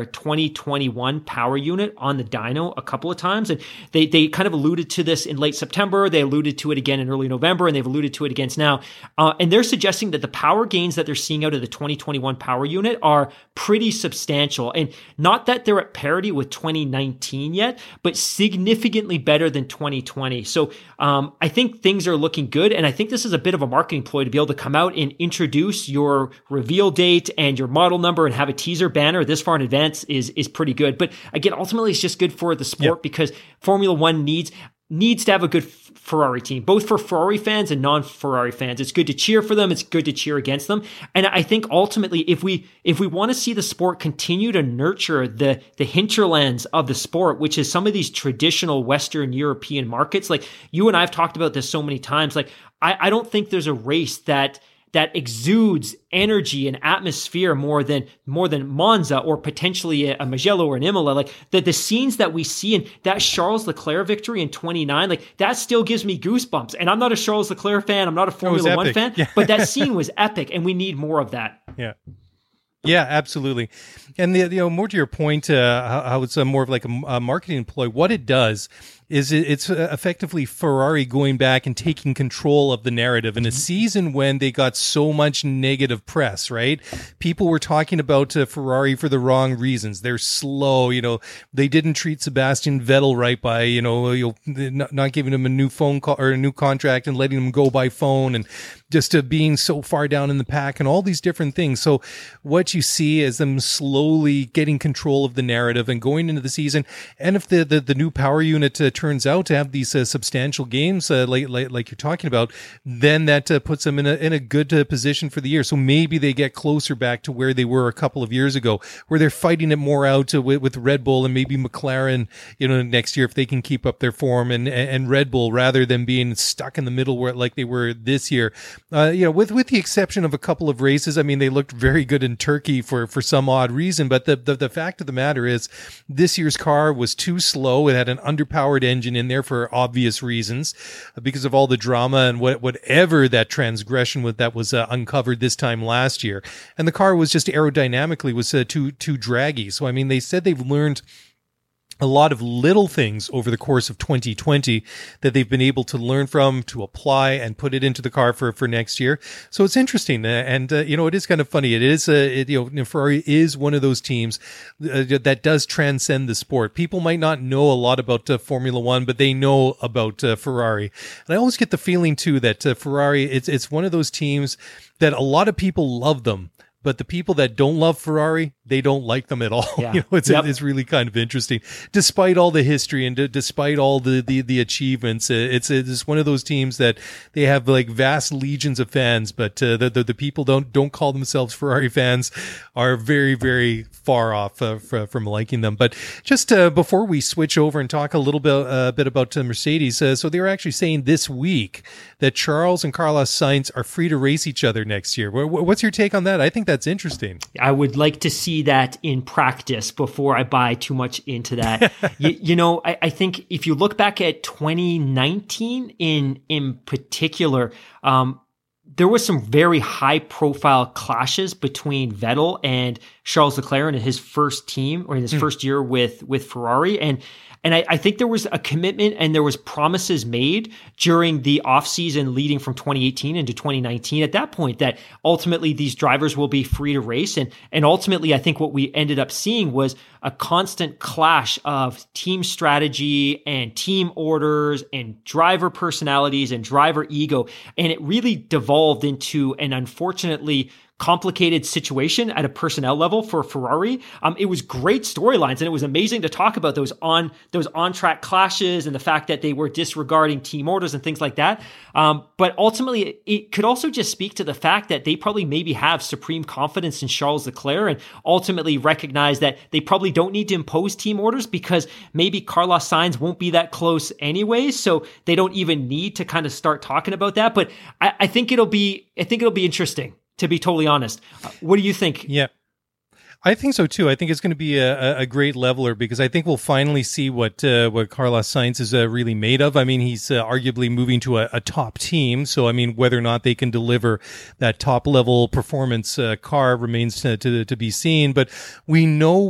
2021 power unit on the dyno a couple of times. And they kind of alluded to this in late September. They alluded to it again in early November, and they've alluded to it again now. And they're suggesting that the power gains that they're seeing out of the 2021 power unit are pretty substantial. And not that they're at parity with 2019 yet, but significantly better than 2020. So I think things are looking good. And I think this is a bit of a marketing ploy to be able to come out and introduce your reveal date and your model number and have a teaser banner this far in advance is pretty good. But again, ultimately it's just good for the sport because Formula One needs to have a good Ferrari team, both for Ferrari fans and non-Ferrari fans. It's good to cheer for them. It's good to cheer against them. And I think ultimately, if we want to see the sport continue to nurture the hinterlands of the sport, which is some of these traditional Western European markets, like you and I have talked about this so many times, like I don't think there's a race that exudes energy and atmosphere more than Monza or potentially a Mugello or an Imola. Like the scenes that we see in that Charles Leclerc victory in 29, like that still gives me goosebumps. And I'm not a Charles Leclerc fan. I'm not a Formula One fan, but that scene was epic, and we need more of that. Yeah. Yeah, absolutely. And more to your point, how it's more of like a marketing ploy. What it does is it's effectively Ferrari going back and taking control of the narrative in a season when they got so much negative press, right? People were talking about Ferrari for the wrong reasons. They're slow, they didn't treat Sebastian Vettel right by, not giving him a new phone call or a new contract and letting him go by phone, and just being so far down in the pack and all these different things. So what you see is them slowly getting control of the narrative and going into the season. And if the new power unit turns out to have these substantial games like you're talking about, then that puts them in a good position for the year. So maybe they get closer back to where they were a couple of years ago, where they're fighting it more out with Red Bull and maybe McLaren, next year, if they can keep up their form, and Red Bull, rather than being stuck in the middle where like they were this year. With the exception of a couple of races, I mean, they looked very good in Turkey for some odd reason. But the fact of the matter is, this year's car was too slow. It had an underpowered engine in there for obvious reasons, because of all the drama and whatever that transgression that was uncovered this time last year. And the car was just aerodynamically was too draggy. So I mean, they said they've learned a lot of little things over the course of 2020 that they've been able to learn from, to apply and put it into the car for next year. So it's interesting. And it is kind of funny. It is, Ferrari is one of those teams that does transcend the sport. People might not know a lot about Formula One, but they know about Ferrari. And I always get the feeling too that Ferrari, it's one of those teams that a lot of people love them. But the people that don't love Ferrari they don't like them at all. Yeah. It's really kind of interesting, despite all the history and despite all the achievements. It's one of those teams that they have like vast legions of fans, but the people don't call themselves Ferrari fans, are very, very far off from liking them. But just before we switch over and talk a little bit about Mercedes, so they're actually saying this week that Charles and Carlos Sainz are free to race each other next year. What's your take on that? I think that's interesting. I would like to see that in practice before I buy too much into that. I think if you look back at 2019 in particular, there was some very high profile clashes between Vettel and Charles Leclerc in his first team or in his first year with Ferrari. And I think there was a commitment and there was promises made during the offseason leading from 2018 into 2019 at that point that ultimately these drivers will be free to race. And ultimately, I think what we ended up seeing was a constant clash of team strategy and team orders and driver personalities and driver ego. And it really devolved into an unfortunately complicated situation at a personnel level for Ferrari. It was great storylines and it was amazing to talk about those on-track clashes and the fact that they were disregarding team orders and things like that. But ultimately, it could also just speak to the fact that they probably maybe have supreme confidence in Charles Leclerc and ultimately recognize that they probably don't need to impose team orders because maybe Carlos Sainz won't be that close anyway. So they don't even need to kind of start talking about that. But I think it'll be interesting, to be totally honest. What do you think? Yeah, I think so too. I think it's going to be a great leveler because I think we'll finally see what Carlos Sainz is really made of. I mean, he's arguably moving to a top team. So, I mean, whether or not they can deliver that top level performance car remains to be seen. But we know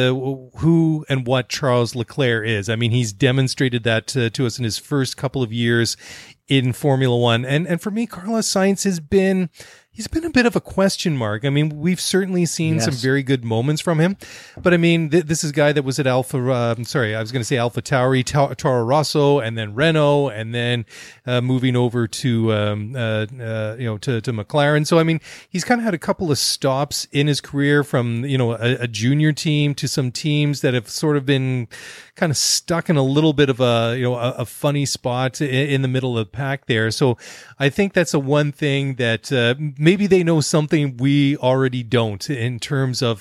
who and what Charles Leclerc is. I mean, he's demonstrated that to us in his first couple of years in Formula One. And for me, Carlos Sainz he's been a bit of a question mark. I mean, we've certainly seen some very good moments from him, but I mean, this is a guy that was at Alpha Tauri, Toro Rosso, and then Renault, and then moving over to McLaren. So I mean, he's kind of had a couple of stops in his career from a junior team to some teams that have sort of been kind of stuck in a little bit of a funny spot in the middle of the pack there. So I think that's the one thing that maybe they know something we already don't in terms of,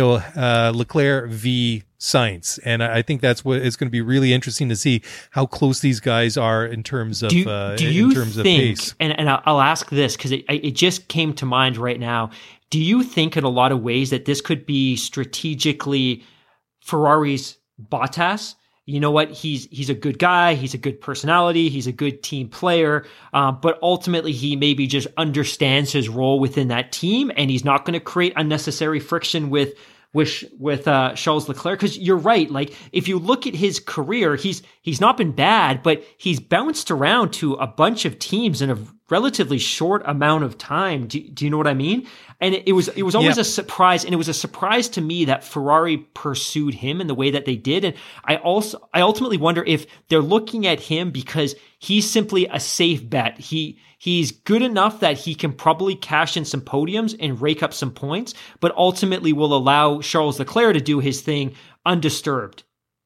Leclerc v. Sainz. And I think that's what it's going to be really interesting to see how close these guys are in terms of, of pace. And I'll ask this because it just came to mind right now. Do you think in a lot of ways that this could be strategically Ferrari's Bottas? You know what? He's a good guy. He's a good personality. He's a good team player. But ultimately, he maybe just understands his role within that team, and he's not going to create unnecessary friction with Charles Leclerc. Because you're right. Like if you look at his career, he's not been bad, but he's bounced around to a bunch of teams in a relatively short amount of time. Do you know what I mean? And it was always a surprise, and it was a surprise to me that Ferrari pursued him in the way that they did. And I ultimately wonder if they're looking at him because he's simply a safe bet. He's good enough that he can probably cash in some podiums and rake up some points, but ultimately will allow Charles Leclerc to do his thing undisturbed.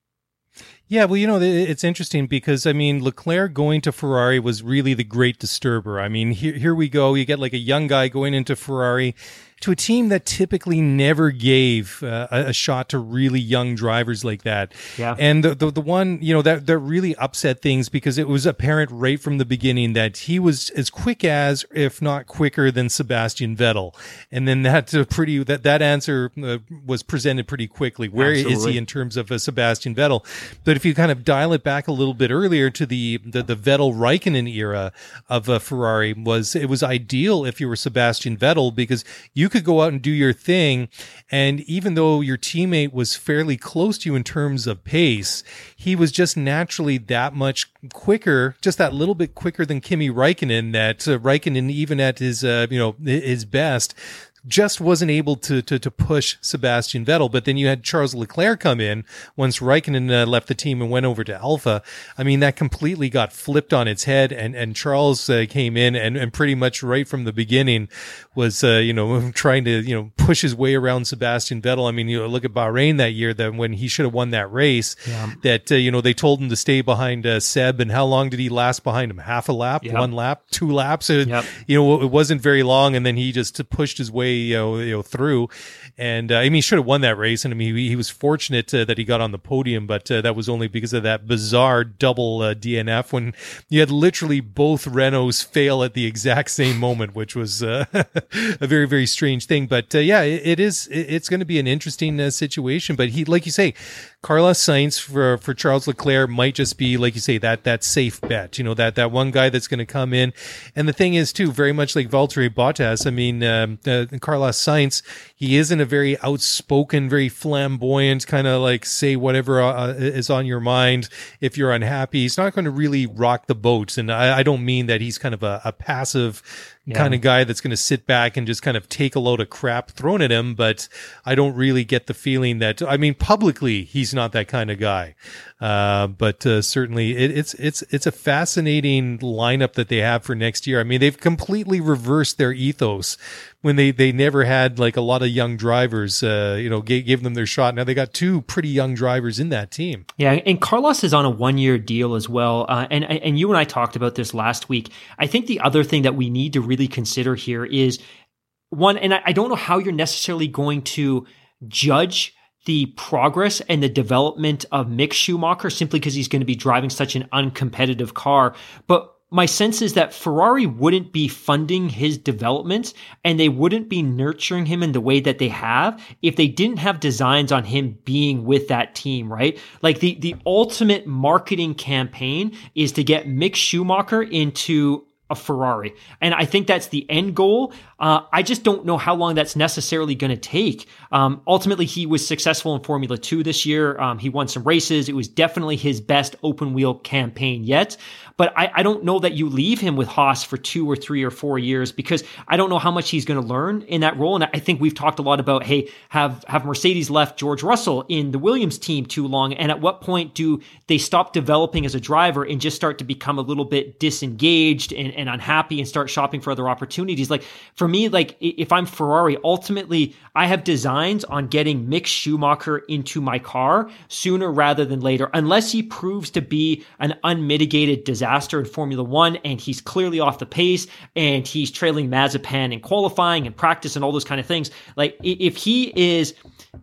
Yeah, well, it's interesting because, I mean, Leclerc going to Ferrari was really the great disturber. I mean, here we go. You get like a young guy going into Ferrari to a team that typically never gave a shot to really young drivers like that. Yeah. And the one, that really upset things because it was apparent right from the beginning that he was as quick as, if not quicker than Sebastian Vettel. And then that answer was presented pretty quickly. Where is he in terms of Sebastian Vettel? But if you kind of dial it back a little bit earlier to the Vettel Raikkonen era of Ferrari, it was ideal if you were Sebastian Vettel because you could go out and do your thing, and even though your teammate was fairly close to you in terms of pace, he was just naturally that much quicker, just that little bit quicker than Kimi Räikkönen, that Räikkönen, even at his his best, just wasn't able to push Sebastian Vettel. But then you had Charles Leclerc come in once Raikkonen left the team and went over to Alpha. I mean, that completely got flipped on its head, and Charles came in and pretty much right from the beginning was, trying to, push his way around Sebastian Vettel. I mean, look at Bahrain that year, that when he should have won that race, that, they told him to stay behind Seb. And how long did he last behind him? Half a lap, 1 lap, 2 laps? It wasn't very long. And then he just pushed his way, through. And, he should have won that race. And he was fortunate that he got on the podium, but that was only because of that bizarre double DNF when you had literally both Renaults fail at the exact same moment, which was a very, very strange thing. But it's going to be an interesting situation. But like you say, Carlos Sainz for Charles Leclerc might just be, like you say, that safe bet, that one guy that's going to come in. And the thing is too, very much like Valtteri Bottas, I mean, Carlos Sainz, he isn't a very outspoken, very flamboyant kind of like say whatever is on your mind. If you're unhappy, he's not going to really rock the boat. And I don't mean that he's kind of a passive kind of guy that's going to sit back and just kind of take a load of crap thrown at him. But I don't really get the feeling that, publicly, he's not that kind of guy. But certainly it's a fascinating lineup that they have for next year. I mean, they've completely reversed their ethos when they never had like a lot of young drivers, gave them their shot. Now they got 2 pretty young drivers in that team. Yeah. And Carlos is on a 1-year deal as well. And you and I talked about this last week. I think the other thing that we need to really consider here is one, and I don't know how you're necessarily going to judge the progress and the development of Mick Schumacher simply because he's going to be driving such an uncompetitive car. But my sense is that Ferrari wouldn't be funding his development and they wouldn't be nurturing him in the way that they have if they didn't have designs on him being with that team, right? Like the ultimate marketing campaign is to get Mick Schumacher into a Ferrari. And I think that's the end goal. I just don't know how long that's necessarily going to take. Ultimately, he was successful in Formula 2 this year. He won some races. It was definitely his best open wheel campaign yet. But I don't know that you leave him with Haas for 2 or 3 or 4 years because I don't know how much he's going to learn in that role. And I think we've talked a lot about, hey, have Mercedes left George Russell in the Williams team too long? And at what point do they stop developing as a driver and just start to become a little bit disengaged and unhappy and start shopping for other opportunities? Like for me, like if I'm Ferrari, ultimately I have designs on getting Mick Schumacher into my car sooner rather than later, unless he proves to be an unmitigated disaster in Formula One and he's clearly off the pace and he's trailing Mazepin in qualifying and practice and all those kind of things. Like if he is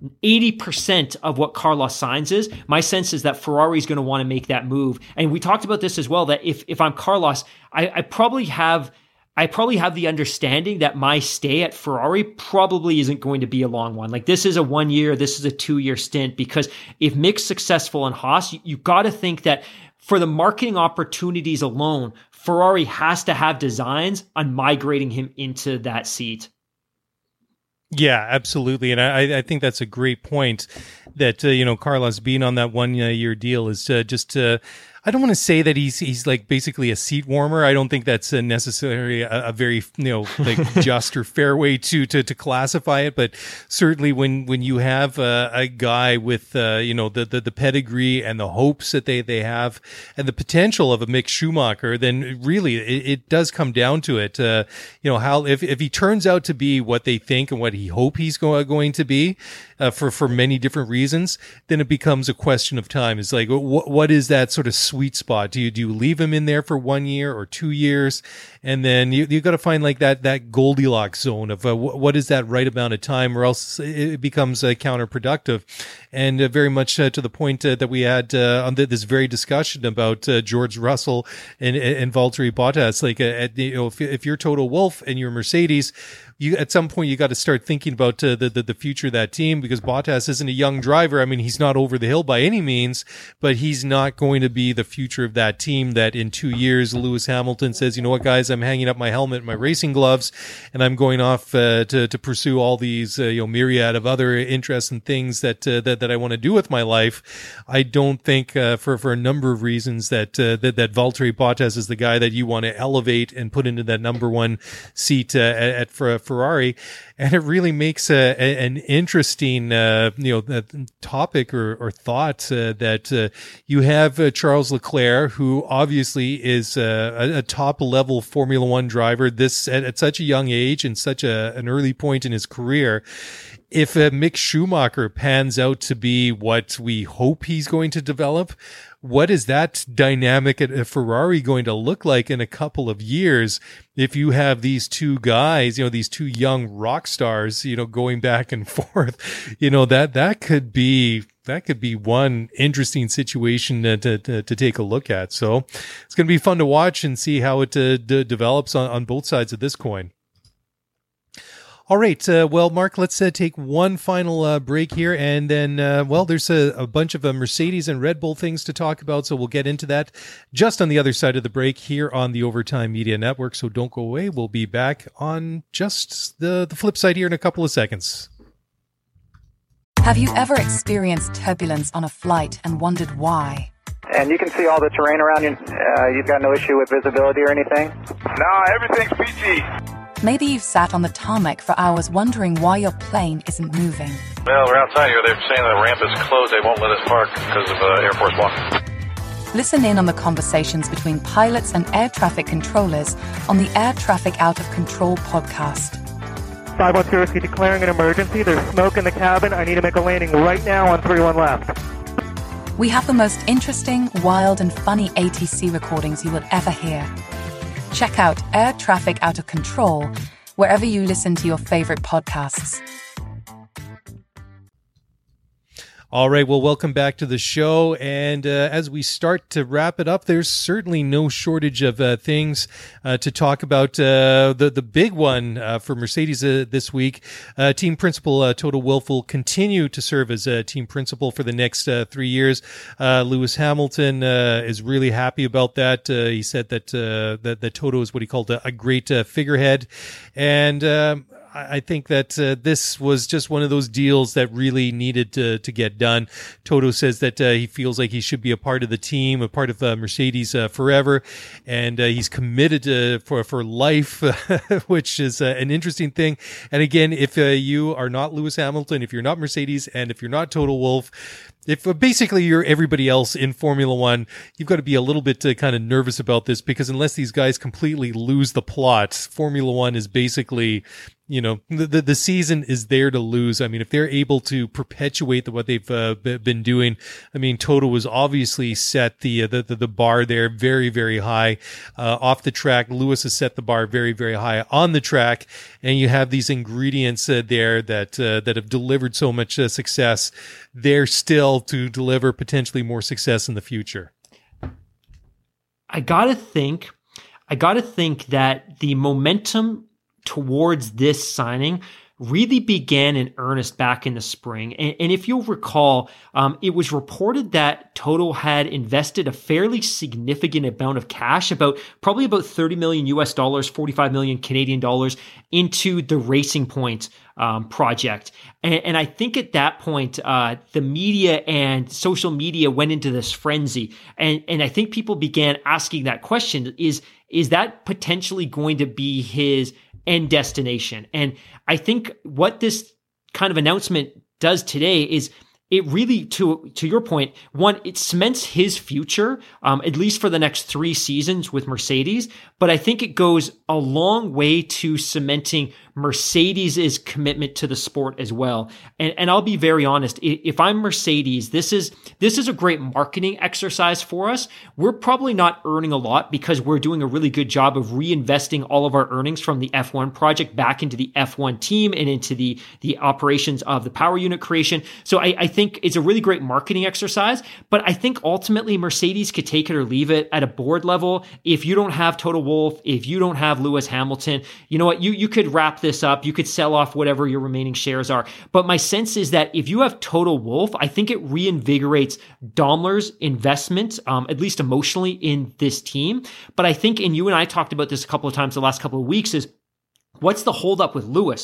80% of what Carlos Sainz is, my sense is that Ferrari is going to want to make that move. And we talked about this as well, that if I'm Carlos, I probably have the understanding that my stay at Ferrari probably isn't going to be a long one. Like this is a 1 year, this is a 2-year stint, because if Mick's successful in Haas, you got to think that for the marketing opportunities alone, Ferrari has to have designs on migrating him into that seat. Yeah, absolutely. And I think that's a great point that, Carlos being on that 1 year deal is just I don't want to say that he's like basically a seat warmer. I don't think that's necessarily a very, like just or fair way to classify it. But certainly when you have a guy with, the pedigree and the hopes that they have and the potential of a Mick Schumacher, then really it does come down to it. How, if he turns out to be what they think and what he hope he's going to be, for many different reasons, then it becomes a question of time. It's like, what is that sort of sweet spot? Do you leave him in there for 1 year or 2 years? And then you got to find like that Goldilocks zone of what is that right amount of time, or else it becomes counterproductive. And very much to the point that we had on this very discussion about George Russell and Valtteri Bottas. Like, if you're Toto Wolff and you're Mercedes, at some point you got to start thinking about the future of that team, because Bottas isn't a young driver. I mean, he's not over the hill by any means, but he's not going to be the future of that team. That in 2 years, Lewis Hamilton says, you know what, guys, I'm hanging up my helmet and my racing gloves, and I'm going off to pursue all these myriad of other interests and things that that I want to do with my life. I don't think for a number of reasons that Valtteri Bottas is the guy that you want to elevate and put into that number one seat at Ferrari. And it really makes an interesting, topic or thought that you have Charles Leclerc, who obviously is a top level Formula One driver. This at such a young age and such an early point in his career. If Mick Schumacher pans out to be what we hope he's going to develop, what is that dynamic at Ferrari going to look like in a couple of years if you have these two guys, these two young rock stars, going back and forth? That could be one interesting situation to take a look at. So it's going to be fun to watch and see how it develops on both sides of this coin. All right. Well, Mark, let's take one final break here. And then, there's a bunch of Mercedes and Red Bull things to talk about. So we'll get into that just on the other side of the break here on the Overtime Media Network. So don't go away. We'll be back on just the flip side here in a couple of seconds. Have you ever experienced turbulence on a flight and wondered why? And you can see all the terrain around you. You've got no issue with visibility or anything? No, everything's PG. Maybe you've sat on the tarmac for hours wondering why your plane isn't moving. Well, we're outside here. They're saying the ramp is closed. They won't let us park because of Air Force One. Listen in on the conversations between pilots and air traffic controllers on the Air Traffic Out of Control podcast. 510 declaring an emergency. There's smoke in the cabin. I need to make a landing right now on 31 left. We have the most interesting, wild, and funny ATC recordings you will ever hear. Check out Air Traffic Out of Control wherever you listen to your favorite podcasts. All right. Well, welcome back to the show. And as we start to wrap it up, there's certainly no shortage of things to talk about. The big one for Mercedes this week, team principal Toto Wolff will continue to serve as team principal for the next 3 years. Lewis Hamilton is really happy about that. He said that Toto is what he called a great figurehead. And I think that this was just one of those deals that really needed to get done. Toto says that he feels like he should be a part of the team, a part of Mercedes forever, and he's committed for life, which is an interesting thing. And again, if you are not Lewis Hamilton, if you're not Mercedes, and if you're not Toto Wolff, if basically you're everybody else in Formula One, you've got to be a little bit kind of nervous about this, because unless these guys completely lose the plot, Formula One is basically, the season is there to lose. I mean, if they're able to perpetuate what they've been doing, I mean, Toto was obviously set the bar there very, very high off the track. Lewis has set the bar very, very high on the track, and you have these ingredients there that have delivered so much success. They're still to deliver potentially more success in the future. I gotta think that the momentum towards this signing really began in earnest back in the spring. And if you'll recall, it was reported that Toto had invested a fairly significant amount of cash, probably about $30 million US, 45 million Canadian dollars, into the Racing Point project. And I think at that point, the media and social media went into this frenzy. And I think people began asking that question, is that potentially going to be his end destination? And I think what this kind of announcement does today is it really, to your point, one, it cements his future, at least for the next 3 seasons with Mercedes. But I think it goes a long way to cementing Mercedes' commitment to the sport as well. And I'll be very honest, if I'm Mercedes, this is a great marketing exercise for us. We're probably not earning a lot because we're doing a really good job of reinvesting all of our earnings from the F1 project back into the F1 team and into the operations of the power unit creation. So I think it's a really great marketing exercise, but I think ultimately Mercedes could take it or leave it at a board level. If you don't have Toto Wolff, if you don't have Lewis Hamilton, you know what, you could wrap this up. You could sell off whatever your remaining shares are. But my sense is that if you have Toto Wolff, I think it reinvigorates Daimler's investment, at least emotionally, in this team. But I think, and you and I talked about this a couple of times the last couple of weeks, is What's the holdup with Lewis?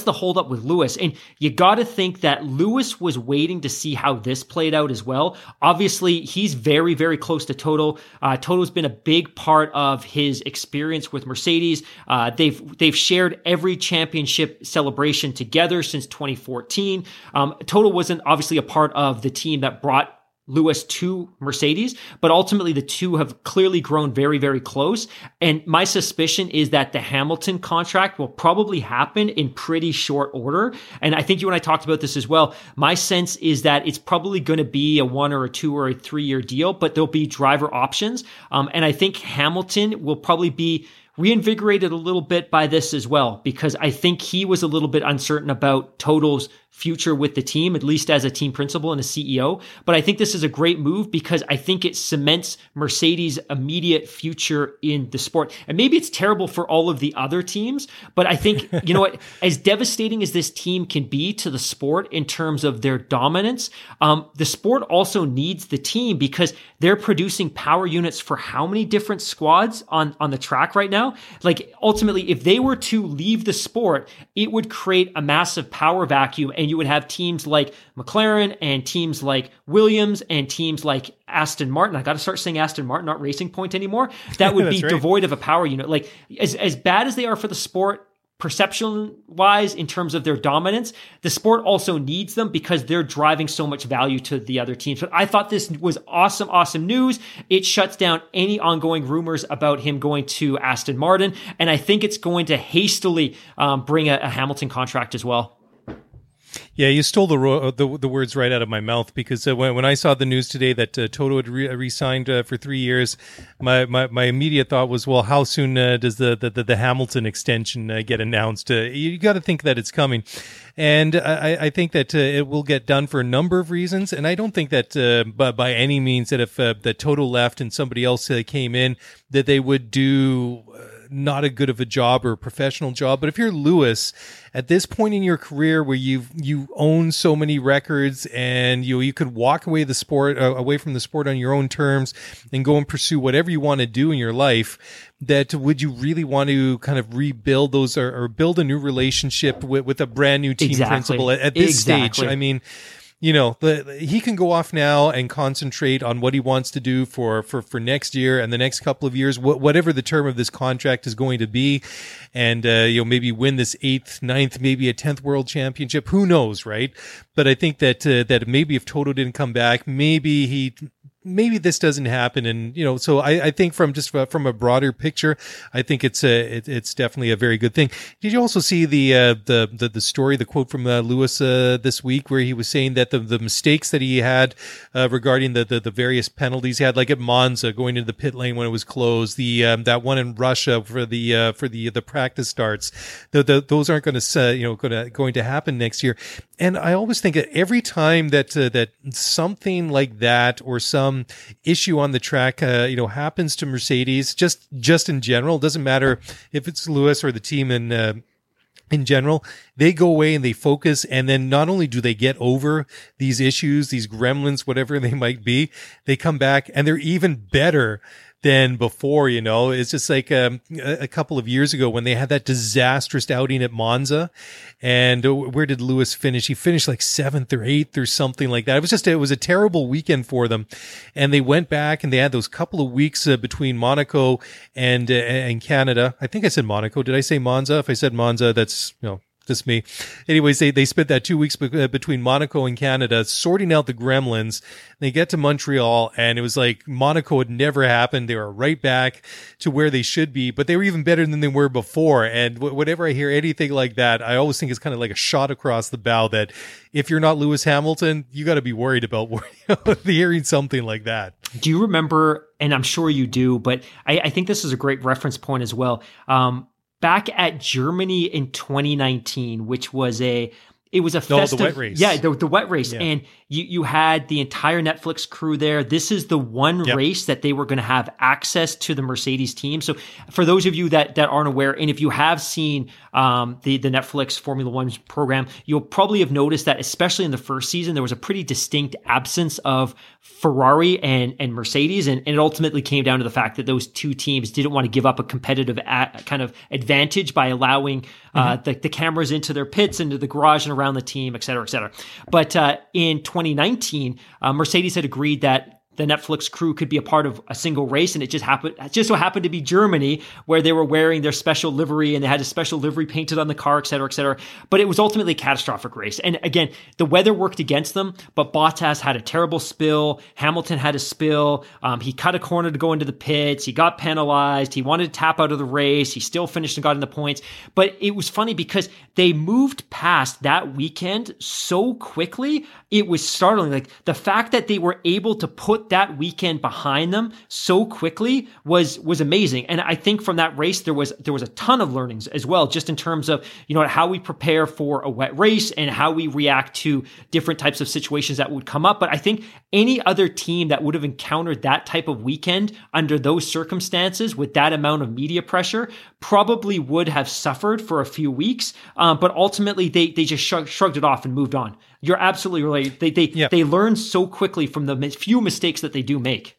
And you got to think that Lewis was waiting to see how this played out as well. Obviously, he's very, very close to Toto. Toto's been a big part of his experience with Mercedes. They've shared every championship celebration together since 2014. Toto wasn't obviously a part of the team that brought Lewis to Mercedes, but ultimately the two have clearly grown very, very close. And my suspicion is that the Hamilton contract will probably happen in pretty short order. And I think you and I talked about this as well. My sense is that it's probably going to be a 1 or a 2 or a 3 year deal, but there'll be driver options. And I think Hamilton will probably be reinvigorated a little bit by this as well, because I think he was a little bit uncertain about Toto's future with the team, at least as a team principal and a CEO. But I think this is a great move because I think it cements Mercedes' immediate future in the sport. And maybe it's terrible for all of the other teams, but I think, you know what, as devastating as this team can be to the sport in terms of their dominance, the sport also needs the team because they're producing power units for how many different squads on the track right now? Like ultimately, if they were to leave the sport, it would create a massive power vacuum, and you would have teams like McLaren and teams like Williams and teams like Aston Martin. I got to start saying Aston Martin, not Racing Point anymore. That would be devoid of a power unit. Like as bad as they are for the sport, perception wise, in terms of their dominance, the sport also needs them because they're driving so much value to the other teams. But I thought this was awesome news. It shuts down any ongoing rumors about him going to Aston Martin. And I think it's going to hastily bring a Hamilton contract as well. Yeah, you stole the words right out of my mouth, because when I saw the news today that Toto had re-signed for 3 years, my immediate thought was, well, how soon does the Hamilton extension get announced? You got to think that it's coming. And I think that it will get done for a number of reasons. And I don't think that by any means that if that Toto left and somebody else came in, that they would do not a good of a job or a professional job. But if you're Lewis at this point in your career where you own so many records and you could walk away from the sport on your own terms and go and pursue whatever you want to do in your life, that would you really want to kind of rebuild those or build a new relationship with a brand new team principal at this stage? I mean, you know, he can go off now and concentrate on what he wants to do for next year and the next couple of years, whatever the term of this contract is going to be. And, maybe win this 8th, 9th, maybe a 10th world championship. Who knows, right? But I think that maybe if Toto didn't come back, maybe this doesn't happen. And, so I think from a broader picture, I think it's definitely a very good thing. Did you also see the story, the quote from Lewis this week, where he was saying that the mistakes that he had regarding the various penalties he had, like at Monza going into the pit lane when it was closed, that one in Russia for the practice starts, those aren't going to happen next year. And I always think that every time that something like that or some issue on the track, happens to Mercedes, just in general, doesn't matter if it's Lewis or the team in general, they go away and they focus. And then not only do they get over these issues, these gremlins, whatever they might be, they come back and they're even better than before. It's just like a couple of years ago when they had that disastrous outing at Monza. And where did Lewis finish? He finished like 7th or 8th or something like that. It was a terrible weekend for them. And they went back and they had those couple of weeks between Monaco and Canada. I think I said Monaco. Did I say Monza? If I said Monza, that's, just me. Anyways, they spent that 2 weeks between Monaco and Canada sorting out the gremlins. They get to Montreal and it was like Monaco had never happened. They were right back to where they should be, but they were even better than they were before. And whenever I hear anything like that, I always think it's kind of like a shot across the bow that if you're not Lewis Hamilton, you got to be worried about hearing something like that. Do you remember, and I'm sure you do, but I think this is a great reference point as well. Back at Germany in 2019, which was it was a festive, the wet race. Yeah, the wet race. Yeah. And You had the entire Netflix crew there. This is the one race that they were going to have access to the Mercedes team. So for those of you that aren't aware, and if you have seen the Netflix Formula One program, you'll probably have noticed that, especially in the first season, there was a pretty distinct absence of Ferrari and Mercedes. And it ultimately came down to the fact that those two teams didn't want to give up a competitive kind of advantage by allowing the cameras into their pits, into the garage and around the team, et cetera, et cetera. But in 2019, Mercedes had agreed that the Netflix crew could be a part of a single race, and it just so happened to be Germany, where they were wearing their special livery and they had a special livery painted on the car, et cetera, et cetera. But it was ultimately a catastrophic race. And again, the weather worked against them, but Bottas had a terrible spill. Hamilton had a spill. He cut a corner to go into the pits. He got penalized. He wanted to tap out of the race. He still finished and got in the points. But it was funny because they moved past that weekend so quickly. It was startling. Like, the fact that they were able to put that weekend behind them so quickly was amazing. And I think from that race, there was a ton of learnings as well, just in terms of, how we prepare for a wet race and how we react to different types of situations that would come up. But I think any other team that would have encountered that type of weekend under those circumstances with that amount of media pressure probably would have suffered for a few weeks. But ultimately they just shrugged it off and moved on. You're absolutely right. They learn so quickly from the few mistakes that they do make.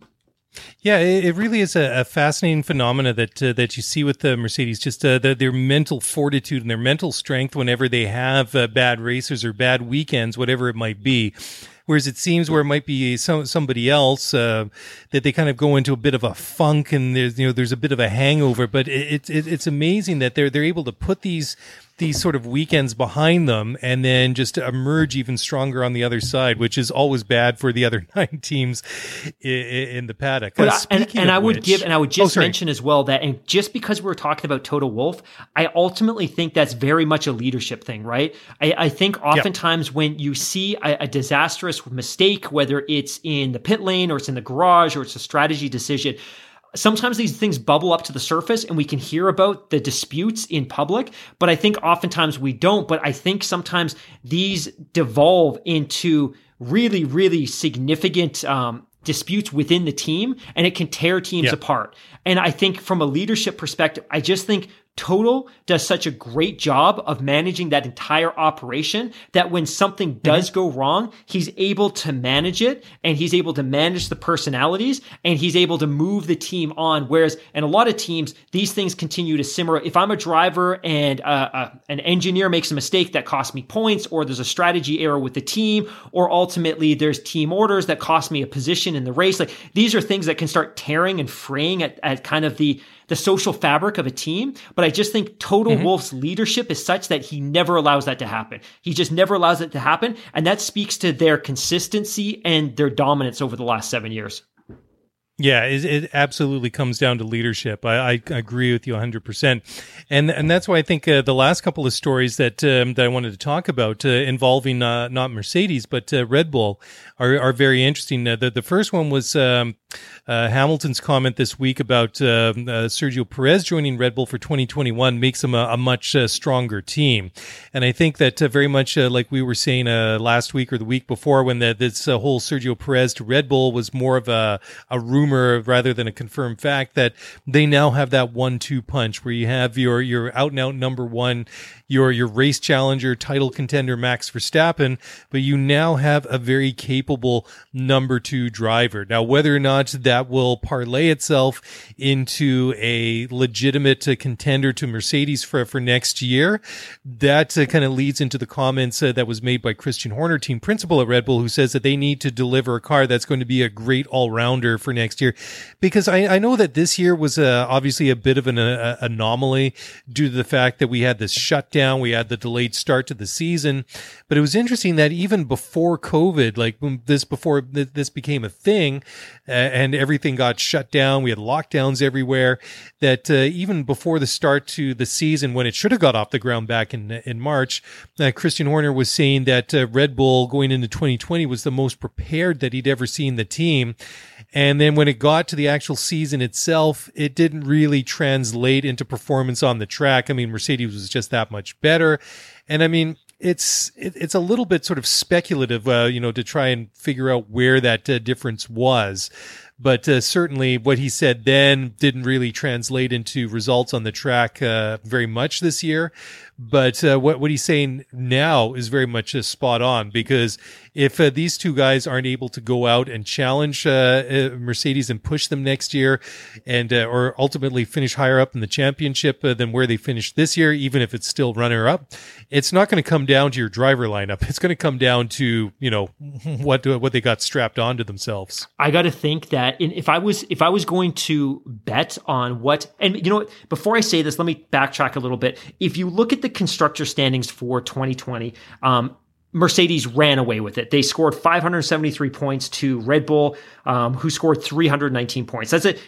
Yeah, it really is a fascinating phenomena that you see with the Mercedes, just their mental fortitude and their mental strength whenever they have bad races or bad weekends, whatever it might be. Whereas it seems where it might be somebody else that they kind of go into a bit of a funk and there's a bit of a hangover. But it's amazing that they're able to put these sort of weekends behind them and then just emerge even stronger on the other side, which is always bad for the other 9 teams in the paddock. I would just mention as well that, and just because we're talking about Toto Wolff, I ultimately think that's very much a leadership thing, right? I think oftentimes when you see a disastrous mistake, whether it's in the pit lane or it's in the garage or it's a strategy decision, sometimes these things bubble up to the surface and we can hear about the disputes in public, but I think oftentimes we don't. But I think sometimes these devolve into really, really significant disputes within the team, and it can tear teams apart. And I think from a leadership perspective, I just think Toto does such a great job of managing that entire operation that when something does go wrong, he's able to manage it, and he's able to manage the personalities, and he's able to move the team on. Whereas in a lot of teams, these things continue to simmer. If I'm a driver and an engineer makes a mistake that costs me points, or there's a strategy error with the team, or ultimately there's team orders that cost me a position in the race, like, these are things that can start tearing and fraying at kind of the social fabric of a team. But I just think Toto Wolff's leadership is such that he never allows that to happen. He just never allows it to happen. And that speaks to their consistency and their dominance over the last 7 years. Yeah, it absolutely comes down to leadership. I agree with you 100%. And that's why I think the last couple of stories that I wanted to talk about involving not Mercedes, but Red Bull are very interesting. The first one was Hamilton's comment this week about Sergio Perez joining Red Bull for 2021 makes him a much stronger team. And I think that very much like we were saying last week or the week before, when this whole Sergio Perez to Red Bull was more of a rumor rather than a confirmed fact, that they now have that 1-2 punch where you have your out and out number one, your race challenger, title contender Max Verstappen, but you now have a very capable number 2 driver. Now, whether or not that will parlay itself into a legitimate contender to Mercedes for next year, that kind of leads into the comments that was made by Christian Horner, team principal at Red Bull, who says that they need to deliver a car that's going to be a great all-rounder for next year. Because I know that this year was obviously a bit of an anomaly due to the fact that we had this shutdown, we had the delayed start to the season. But it was interesting that even before COVID, like before this became a thing, and everything got shut down, we had lockdowns everywhere, that even before the start to the season, when it should have got off the ground back in March, Christian Horner was saying that Red Bull going into 2020 was the most prepared that he'd ever seen the team. And then when it got to the actual season itself, it didn't really translate into performance on the track. I mean, Mercedes was just that much better. And I mean, it's a little bit sort of speculative, to try and figure out where that difference was. But certainly what he said then didn't really translate into results on the track very much this year. But what he's saying now is very much spot on, because if these two guys aren't able to go out and challenge Mercedes and push them next year, and or ultimately finish higher up in the championship than where they finished this year, even if it's still runner up, it's not going to come down to your driver lineup. It's going to come down to what they got strapped onto themselves. I got to think that if I was going to bet on what, and before I say this, let me backtrack a little bit. If you look at the constructor standings for 2020, Mercedes ran away with it. They scored 573 points to Red Bull, who scored 319 points. That's a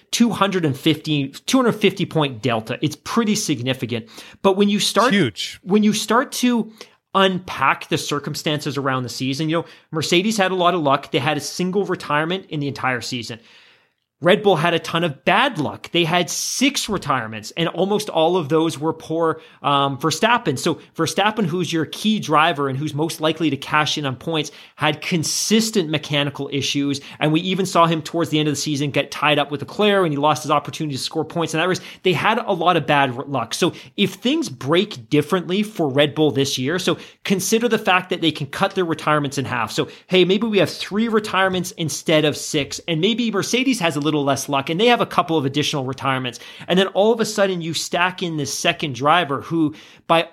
250 point delta. It's pretty significant. But when you start, huge. When you start to unpack the circumstances around the season, Mercedes had a lot of luck. They had a single retirement in the entire season. Red Bull had a ton of bad luck. They had 6 retirements, and almost all of those were poor Verstappen. So Verstappen, who's your key driver and who's most likely to cash in on points, had consistent mechanical issues. And we even saw him towards the end of the season get tied up with Leclerc, and he lost his opportunity to score points in that race. They had a lot of bad luck. So if things break differently for Red Bull this year, so consider the fact that they can cut their retirements in half. So, hey, maybe we have 3 retirements instead of 6, and maybe Mercedes has a little less luck and they have a couple of additional retirements. And then all of a sudden you stack in this second driver who by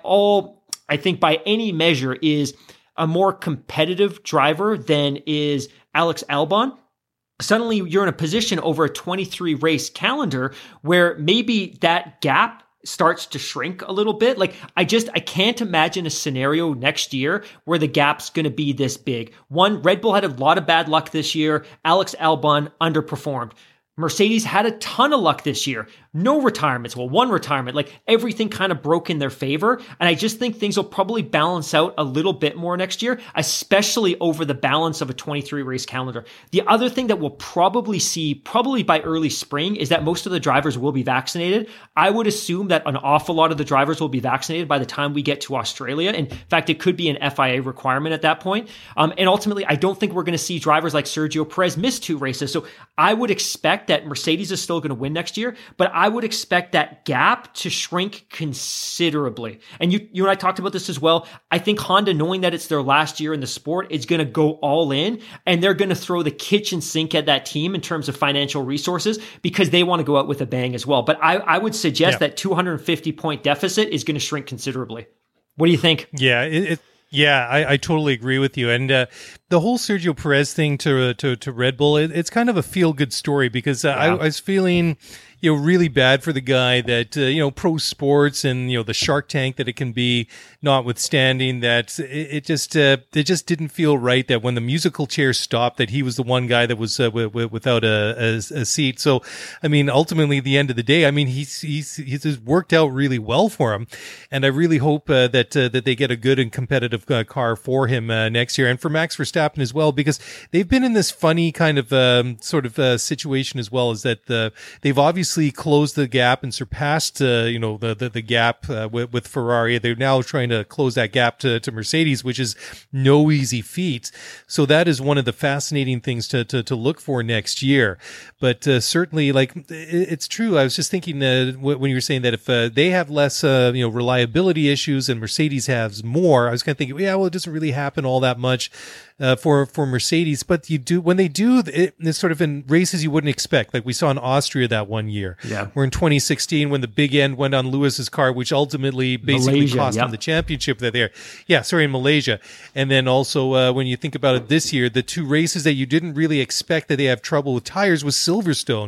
any measure is a more competitive driver than is Alex Albon. Suddenly you're in a position over a 23 race calendar where maybe that gap starts to shrink a little bit. Like I can't imagine a scenario next year where the gap's going to be this big. One, Red Bull had a lot of bad luck this year. Alex Albon underperformed. Mercedes had a ton of luck this year. No retirements. Well, 1 retirement. Like everything kind of broke in their favor. And I just think things will probably balance out a little bit more next year, especially over the balance of a 23 race calendar. The other thing that we'll probably see, probably by early spring, is that most of the drivers will be vaccinated. I would assume that an awful lot of the drivers will be vaccinated by the time we get to Australia. In fact, it could be an FIA requirement at that point. And ultimately, I don't think we're going to see drivers like Sergio Perez miss 2 races. So I would expect that Mercedes is still going to win next year, but I would expect that gap to shrink considerably. And you and I talked about this as well. I think Honda, knowing that it's their last year in the sport, is going to go all in, and they're going to throw the kitchen sink at that team in terms of financial resources because they want to go out with a bang as well. But I would suggest that 250 point deficit is going to shrink considerably. What do you think? Yeah, Yeah, I totally agree with you. And the whole Sergio Perez thing to Red Bull, it's kind of a feel-good story because I was feeling, really bad for the guy that, pro sports and, the Shark Tank that it can be, notwithstanding that it just didn't feel right that when the musical chair stopped that he was the one guy that was without a seat. So, I mean, ultimately, at the end of the day, I mean, he's worked out really well for him. And I really hope that they get a good and competitive car for him next year, and for Max Verstappen as well, because they've been in this funny kind of situation as well, is that they've obviously closed the gap and surpassed the gap with Ferrari. They're now trying to close that gap to Mercedes, which is no easy feat. So that is one of the fascinating things to look for next year. But certainly, like, it's true. I was just thinking when you were saying that if they have less reliability issues and Mercedes has more, I was kind of thinking, it doesn't really happen all that much for Mercedes, but when they do, it's sort of in races you wouldn't expect, like we saw in Austria that one year. Yeah. Or in 2016 when the big end went on Lewis's car, which ultimately basically cost him the championship there. Yeah, sorry, in Malaysia. And then also when you think about it this year, the 2 races that you didn't really expect that they have trouble with tires was Silverstone.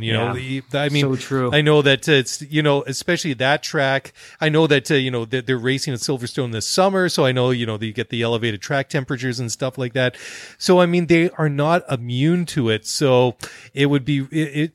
I mean, so true. I know that it's, especially that track. I know that, that they're racing at Silverstone this summer. So I know, you get the elevated track temperatures and stuff like that. So, I mean, they are not immune to it. So it would be,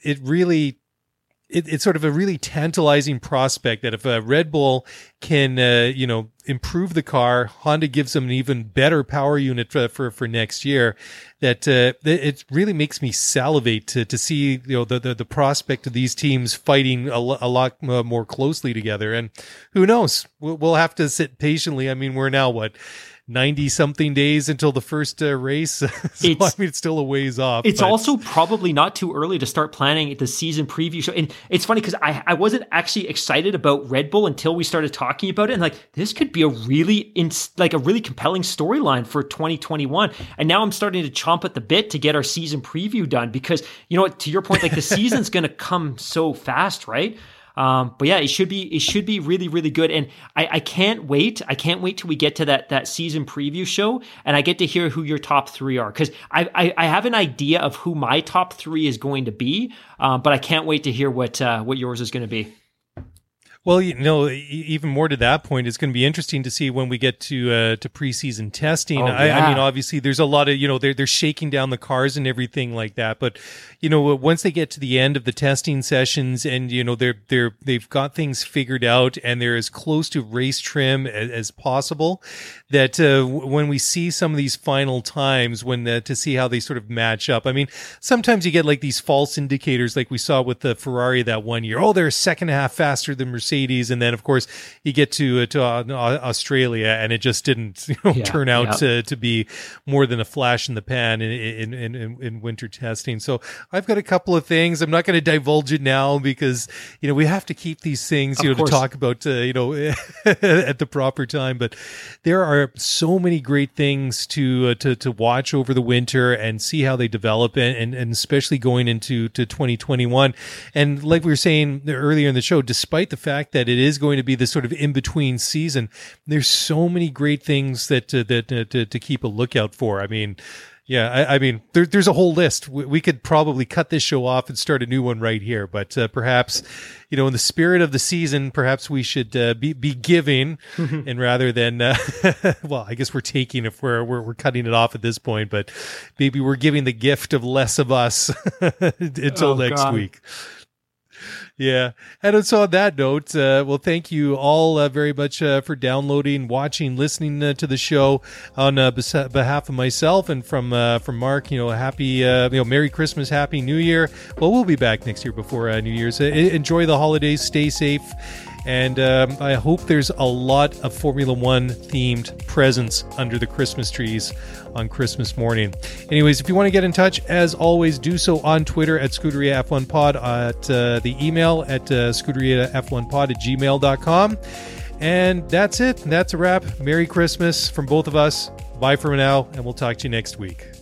it's sort of a really tantalizing prospect that if Red Bull can, improve the car, Honda gives them an even better power unit for next year, that it really makes me salivate to see, the prospect of these teams fighting a lot more closely together. And who knows? We'll have to sit patiently. I mean, we're now 90-something days until the first race. So, it's still a ways off. It's also probably not too early to start planning the season preview show. And it's funny because I wasn't actually excited about Red Bull until we started talking about it. And like, this could be a really compelling storyline for 2021. And now I'm starting to chomp at the bit to get our season preview done because, you know what, to your point, like the season's going to come so fast, right? But yeah, it should be really, really good. And I can't wait. I can't wait till we get to that season preview show and I get to hear who your top three are. Cause I have an idea of who my top three is going to be. But I can't wait to hear what yours is going to be. Well, you know, even more to that point, it's going to be interesting to see when we get to preseason testing. I mean, obviously, there's a lot of, you know, they're shaking down the cars and everything like that. But you know, once they get to the end of the testing sessions, and you know, they've got things figured out, and they're as close to race trim as possible. That when we see some of these final times, to see how they sort of match up. I mean, sometimes you get like these false indicators, like we saw with the Ferrari that one year. Oh, they're a second and a half faster than Mercedes, and then of course you get to Australia, and it just didn't turn out to be more than a flash in the pan in winter testing. So I've got a couple of things. I'm not going to divulge it now because you know we have to keep these things to talk about at the proper time. But there are so many great things to watch over the winter and see how they develop, and especially going into 2021. And like we were saying earlier in the show, despite the fact that it is going to be this sort of in-between season, there's so many great things that to keep a lookout for. I mean, yeah, I mean, there's a whole list. We could probably cut this show off and start a new one right here. But perhaps, you know, in the spirit of the season, perhaps we should be giving, and rather than, well, I guess we're taking if we're cutting it off at this point. But maybe we're giving the gift of less of us until next week. Yeah. And so on that note, well, thank you all very much for downloading, watching, listening to the show on behalf of myself and from Mark. You know, happy, Merry Christmas, Happy New Year. Well, we'll be back next year before New Year's. Enjoy the holidays, stay safe. And I hope there's a lot of Formula One themed presents under the Christmas trees on Christmas morning. Anyways, if you want to get in touch, as always, do so on Twitter at Scuderia F1 Pod, at the email at scuderiaf1pod@gmail.com. And that's it. That's a wrap. Merry Christmas from both of us. Bye for now, and we'll talk to you next week.